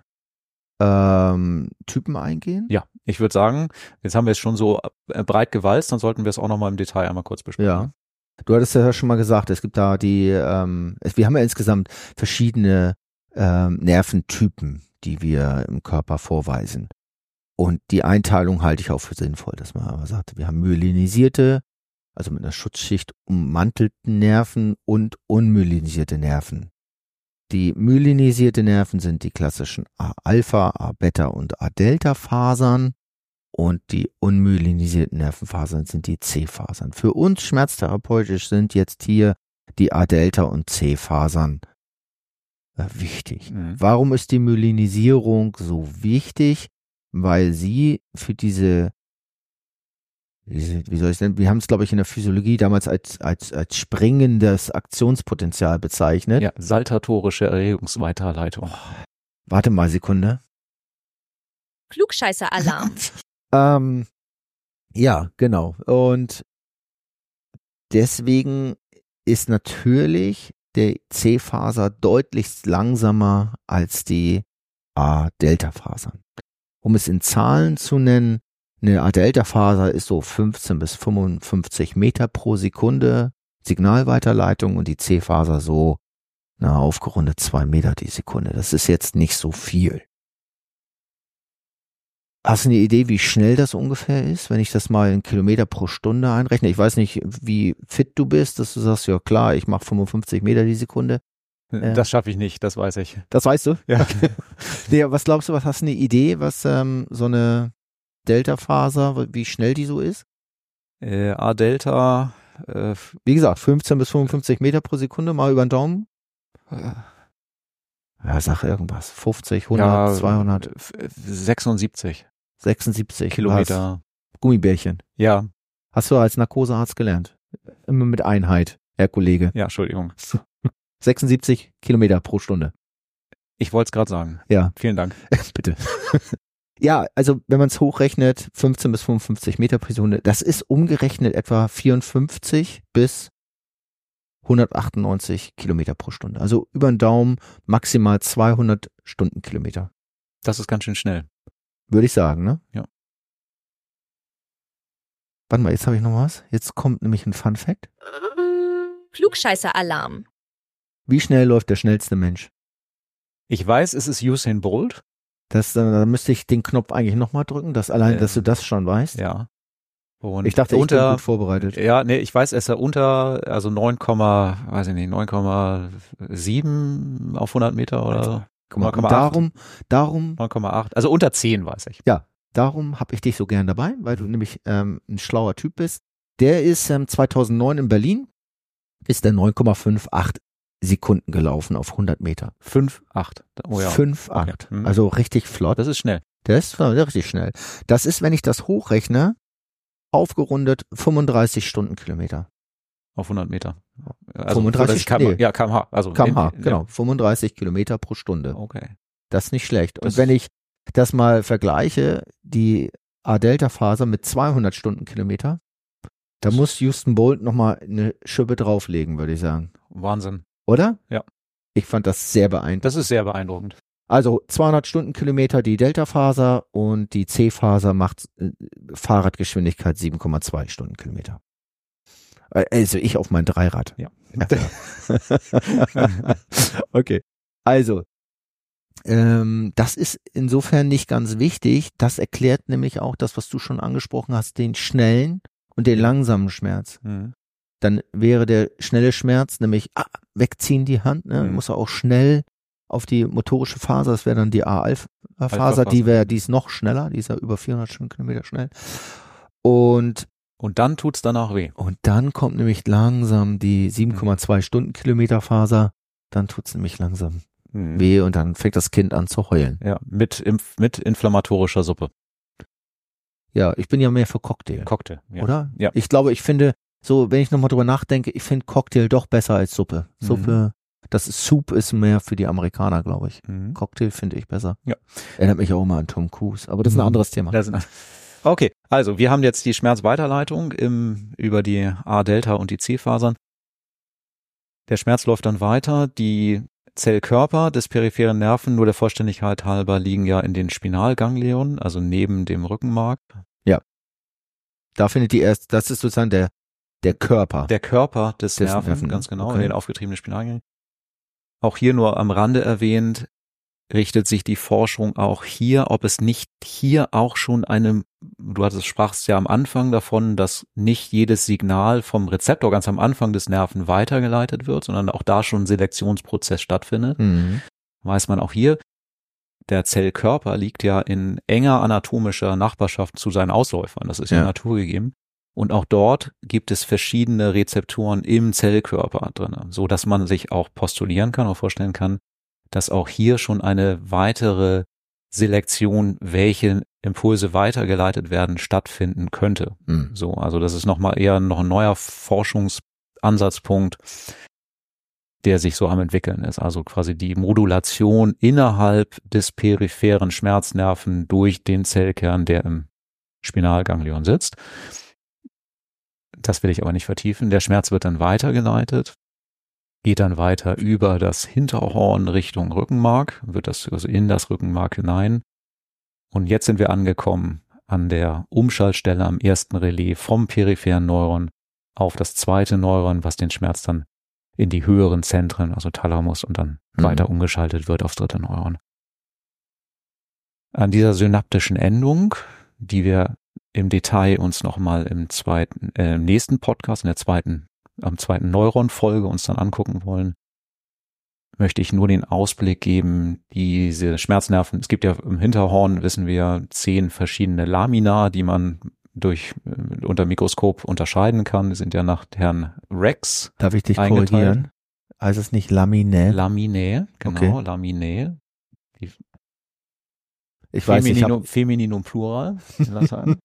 Typen eingehen? Ja, ich würde sagen, jetzt haben wir es schon so breit gewalzt, dann sollten wir es auch nochmal im Detail einmal kurz besprechen. Ja. Du hattest ja schon mal gesagt, es gibt da wir haben ja insgesamt verschiedene Nerventypen, die wir im Körper vorweisen. Und die Einteilung halte ich auch für sinnvoll, dass man aber sagt, wir haben myelinisierte, also mit einer Schutzschicht ummantelte Nerven und unmyelinisierte Nerven. Die myelinisierte Nerven sind die klassischen A-Alpha, A-Beta und A-Delta-Fasern und die unmyelinisierten Nervenfasern sind die C-Fasern. Für uns schmerztherapeutisch sind jetzt hier die A-Delta und C-Fasern wichtig. Warum ist die Myelinisierung so wichtig? Weil sie für diese, wie soll ich denn, wir haben es, glaube ich, in der Physiologie damals als springendes Aktionspotenzial bezeichnet. Ja, saltatorische Erregungsweiterleitung. Warte mal, Sekunde. Klugscheißer-Alarm. Ja, genau. Und deswegen ist natürlich der C-Faser deutlich langsamer als die A-Delta-Fasern. Um es in Zahlen zu nennen, eine A-Delta-Faser ist so 15 bis 55 Meter pro Sekunde Signalweiterleitung und die C-Faser so, aufgerundet 2 Meter die Sekunde. Das ist jetzt nicht so viel. Hast du eine Idee, wie schnell das ungefähr ist, wenn ich das mal in Kilometer pro Stunde einrechne? Ich weiß nicht, wie fit du bist, dass du sagst, ja klar, ich mache 55 Meter die Sekunde. Das schaffe ich nicht, das weiß ich. Das weißt du? Ja. Okay. Nee, was glaubst du, was hast du eine Idee, was so eine Delta-Faser, wie schnell die so ist? A-Delta. Wie gesagt, 15 bis 55 Meter pro Sekunde, mal über den Daumen. Ja, sag irgendwas. 50, 100, 200. 76 Kilometer. Gummibärchen. Ja. Hast du als Narkosearzt gelernt? Immer mit Einheit, Herr Kollege. Ja, Entschuldigung. 76 Kilometer pro Stunde. Ich wollte es gerade sagen. Ja. Vielen Dank. Bitte. Ja, also wenn man es hochrechnet, 15 bis 55 Meter pro Sekunde, das ist umgerechnet etwa 54 bis 198 Kilometer pro Stunde. Also über den Daumen maximal 200 Stundenkilometer. Das ist ganz schön schnell. Würde ich sagen, ne? Ja. Warte mal, jetzt habe ich noch was. Jetzt kommt nämlich ein Fun Fact. Klugscheißer-Alarm. Wie schnell läuft der schnellste Mensch? Ich weiß, es ist Usain Bolt. Da müsste ich den Knopf eigentlich nochmal drücken, dass du das schon weißt. Ja. Und ich dachte, ich bin gut vorbereitet. Ja, nee, ich weiß, es ist also 9,7 auf 100 Meter oder so. Darum 9,8, also unter 10 weiß ich. Ja, darum habe ich dich so gern dabei, weil du nämlich ein schlauer Typ bist. Der ist 2009 in Berlin, ist der 9,58 Sekunden gelaufen auf 100 Meter. 5,8. Oh ja. 5,8. Okay. Also richtig flott. Das ist schnell. Das ist richtig schnell. Das ist, wenn ich das hochrechne, aufgerundet 35 Stundenkilometer. Auf 100 Meter. Also 35 kmh. Also kmh, genau. Ja. 35 Kilometer pro Stunde. Okay. Das ist nicht schlecht. Und wenn ich das mal vergleiche, die A-Delta-Faser mit 200 Stundenkilometer, da muss Usain Bolt nochmal eine Schippe drauflegen, würde ich sagen. Wahnsinn. Oder? Ja. Ich fand das sehr beeindruckend. Das ist sehr beeindruckend. Also 200 Stundenkilometer die Delta-Faser und die C-Faser macht Fahrradgeschwindigkeit 7,2 Stundenkilometer. Also ich auf mein Dreirad. Ja. Okay. Also, das ist insofern nicht ganz wichtig. Das erklärt nämlich auch das, was du schon angesprochen hast, den schnellen und den langsamen Schmerz. Mhm. Dann wäre der schnelle Schmerz nämlich wegziehen die Hand, ne? Muss er auch schnell auf die motorische Faser, das wäre dann die A-Alpha-Faser, die ist noch schneller, die ist ja über 400 Stundenkilometer schnell. Und dann tut's danach weh. Und dann kommt nämlich langsam die 7,2 Stundenkilometer Faser, dann tut's nämlich langsam weh und dann fängt das Kind an zu heulen. Ja, mit inflammatorischer Suppe. Ja, ich bin ja mehr für Cocktail. Cocktail, ja. Oder? Ja. Ich glaube, ich finde, so, wenn ich nochmal drüber nachdenke, ich finde Cocktail doch besser als Suppe. Suppe, Soup ist mehr für die Amerikaner, glaube ich. Cocktail finde ich besser. Ja. Erinnert mich auch immer an Tom Cruise, aber das ist ein anderes Thema. Okay, also wir haben jetzt die Schmerzweiterleitung über die A-Delta und die C-Fasern. Der Schmerz läuft dann weiter. Die Zellkörper des peripheren Nerven, nur der Vollständigkeit halber, liegen ja in den Spinalganglionen, also neben dem Rückenmark. Ja. Da findet das ist sozusagen der Körper. Der Körper des Nerven, ganz genau, okay. In den aufgetriebenen Spinalganglionen. Auch hier nur am Rande erwähnt, richtet sich die Forschung auch hier, ob es nicht hier auch schon sprachst ja am Anfang davon, dass nicht jedes Signal vom Rezeptor ganz am Anfang des Nerven weitergeleitet wird, sondern auch da schon ein Selektionsprozess stattfindet. Weiß man auch hier, der Zellkörper liegt ja in enger anatomischer Nachbarschaft zu seinen Ausläufern. Das ist ja naturgegeben. Und auch dort gibt es verschiedene Rezeptoren im Zellkörper drin, so dass man sich auch postulieren kann oder vorstellen kann, dass auch hier schon eine weitere Selektion, welche Impulse weitergeleitet werden, stattfinden könnte. So, also das ist noch ein neuer Forschungsansatzpunkt, der sich so am entwickeln ist. Also quasi die Modulation innerhalb des peripheren Schmerznerven durch den Zellkern, der im Spinalganglion sitzt. Das will ich aber nicht vertiefen. Der Schmerz wird dann weitergeleitet, geht dann weiter über das Hinterhorn Richtung Rückenmark, wird das also in das Rückenmark hinein Und jetzt sind wir angekommen an der Umschaltstelle am ersten Relais vom peripheren Neuron auf das zweite Neuron, was den Schmerz dann in die höheren Zentren, also Thalamus, und dann weiter umgeschaltet wird aufs dritte Neuron. An dieser synaptischen Endung, die wir im Detail uns nochmal im nächsten Podcast, am zweiten Neuron-Folge uns dann angucken wollen, möchte ich nur den Ausblick geben, diese Schmerznerven, es gibt ja im Hinterhorn, wissen wir, 10 verschiedene Lamina, die man unter Mikroskop unterscheiden kann. Die sind ja nach Herrn Rex. Darf ich dich korrigieren? Also es ist nicht Laminae. Laminae, genau, okay. Laminae. Ich weiß nicht. Femininum Plural in Latein.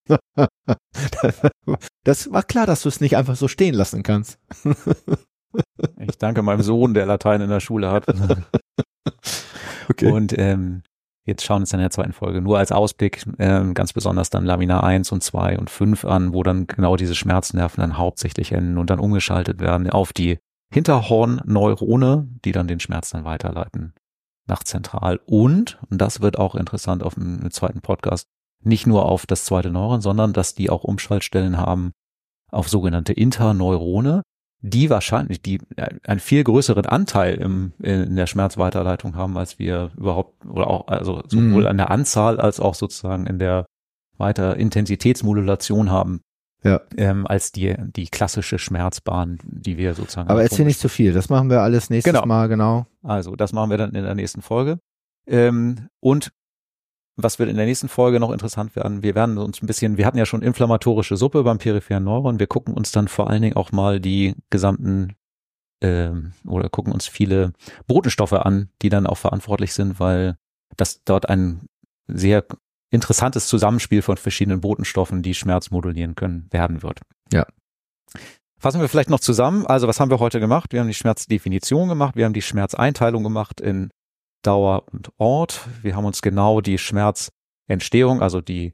Das war klar, dass du es nicht einfach so stehen lassen kannst. Ich danke meinem Sohn, der Latein in der Schule hat. Okay. Und jetzt schauen wir uns in der zweiten Folge nur als Ausblick ganz besonders dann Lamina 1 und 2 und 5 an, wo dann genau diese Schmerznerven dann hauptsächlich enden und dann umgeschaltet werden auf die Hinterhornneurone, die dann den Schmerz dann weiterleiten nach zentral. Und das wird auch interessant auf dem zweiten Podcast, nicht nur auf das zweite Neuron, sondern dass die auch Umschaltstellen haben auf sogenannte Interneurone, die wahrscheinlich einen viel größeren Anteil in der Schmerzweiterleitung haben, als wir überhaupt, oder auch, also sowohl an der Anzahl als auch sozusagen in der Intensitätsmodulation haben, ja, als die klassische Schmerzbahn, die wir sozusagen. Aber erzähl nicht zu viel, das machen wir alles nächstes Mal, genau. Also das machen wir dann in der nächsten Folge. Und was wird in der nächsten Folge noch interessant werden, wir hatten ja schon inflammatorische Suppe beim peripheren Neuron, wir gucken uns dann vor allen Dingen auch mal die gesamten oder gucken uns viele Botenstoffe an, die dann auch verantwortlich sind, weil das dort ein sehr interessantes Zusammenspiel von verschiedenen Botenstoffen, die Schmerz modulieren können, werden wird. Ja. Fassen wir vielleicht noch zusammen. Also was haben wir heute gemacht? Wir haben die Schmerzdefinition gemacht, wir haben die Schmerzeinteilung gemacht in Dauer und Ort. Wir haben uns genau die Schmerzentstehung, also die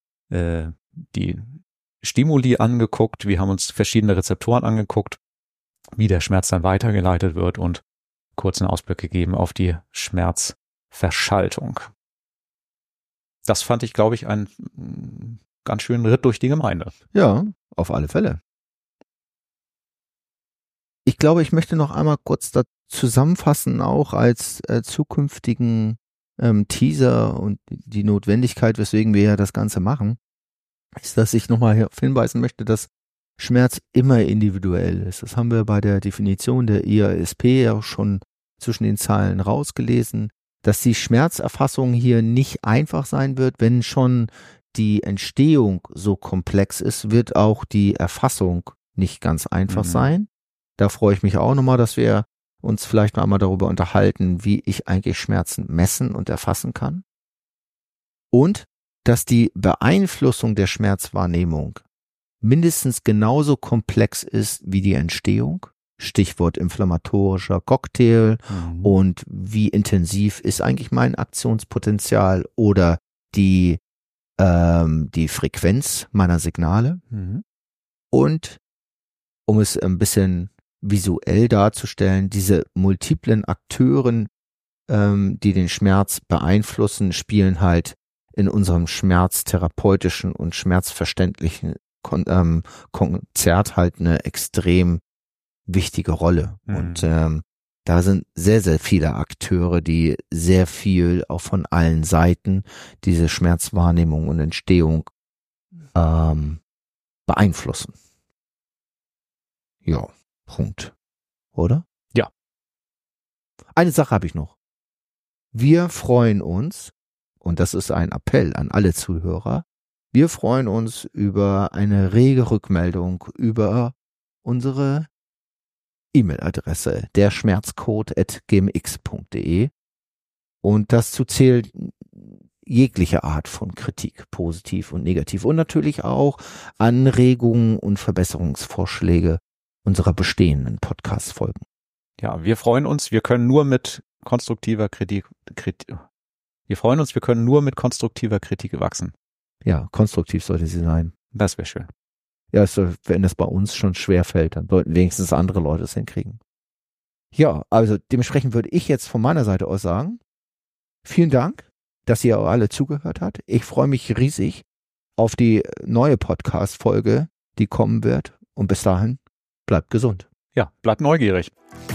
Stimuli angeguckt. Wir haben uns verschiedene Rezeptoren angeguckt, wie der Schmerz dann weitergeleitet wird und kurzen Ausblick gegeben auf die Schmerzverschaltung. Das fand ich, glaube ich, einen ganz schönen Ritt durch die Gemeinde. Ja, auf alle Fälle. Ich glaube, ich möchte noch einmal kurz da zusammenfassen, auch als zukünftigen Teaser und die Notwendigkeit, weswegen wir ja das Ganze machen, ist, dass ich nochmal hinweisen möchte, dass Schmerz immer individuell ist. Das haben wir bei der Definition der IASP ja schon zwischen den Zeilen rausgelesen, dass die Schmerzerfassung hier nicht einfach sein wird. Wenn schon die Entstehung so komplex ist, wird auch die Erfassung nicht ganz einfach sein. Da freue ich mich auch nochmal, dass wir uns vielleicht noch einmal darüber unterhalten, wie ich eigentlich Schmerzen messen und erfassen kann. Und dass die Beeinflussung der Schmerzwahrnehmung mindestens genauso komplex ist wie die Entstehung. Stichwort inflammatorischer Cocktail und wie intensiv ist eigentlich mein Aktionspotenzial oder die Frequenz meiner Signale. Und um es ein bisschen visuell darzustellen, diese multiplen Akteuren, die den Schmerz beeinflussen, spielen halt in unserem schmerztherapeutischen und schmerzverständlichen Konzert halt eine extrem wichtige Rolle. Und da sind sehr, sehr viele Akteure, die sehr viel auch von allen Seiten diese Schmerzwahrnehmung und Entstehung beeinflussen. Ja, Punkt. Oder? Ja. Eine Sache habe ich noch. Wir freuen uns, und das ist ein Appell an alle Zuhörer, wir freuen uns über eine rege Rückmeldung über unsere E-Mail-Adresse, derschmerzcode@gmx.de, und dazu zählt jegliche Art von Kritik, positiv und negativ, und natürlich auch Anregungen und Verbesserungsvorschläge unserer bestehenden Podcast-Folgen. Ja, wir freuen uns, wir können nur mit konstruktiver Kritik wachsen. Ja, konstruktiv sollte sie sein. Das wäre schön. Ja, also, wenn es bei uns schon schwer fällt, dann sollten wenigstens andere Leute es hinkriegen. Ja, also dementsprechend würde ich jetzt von meiner Seite aus sagen, vielen Dank dass ihr alle zugehört habt. Ich freue mich riesig auf die neue Podcast-Folge, die kommen wird. Und bis dahin, bleibt gesund. Ja, bleibt neugierig.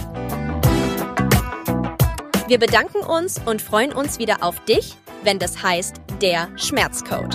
Wir bedanken uns und freuen uns wieder auf dich, wenn das heißt, der Schmerzcode.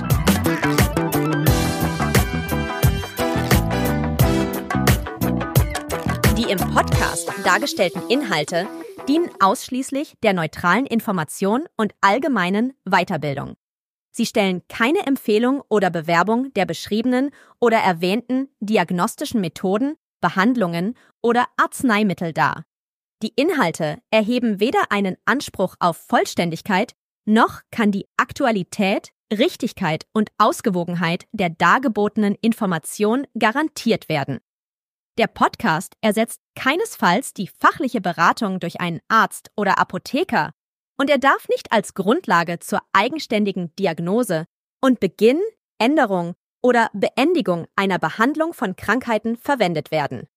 Die im Podcast dargestellten Inhalte dienen ausschließlich der neutralen Information und allgemeinen Weiterbildung. Sie stellen keine Empfehlung oder Bewerbung der beschriebenen oder erwähnten diagnostischen Methoden, Behandlungen oder Arzneimittel dar. Die Inhalte erheben weder einen Anspruch auf Vollständigkeit, noch kann die Aktualität, Richtigkeit und Ausgewogenheit der dargebotenen Information garantiert werden. Der Podcast ersetzt keinesfalls die fachliche Beratung durch einen Arzt oder Apotheker und er darf nicht als Grundlage zur eigenständigen Diagnose und Beginn, Änderung oder Beendigung einer Behandlung von Krankheiten verwendet werden.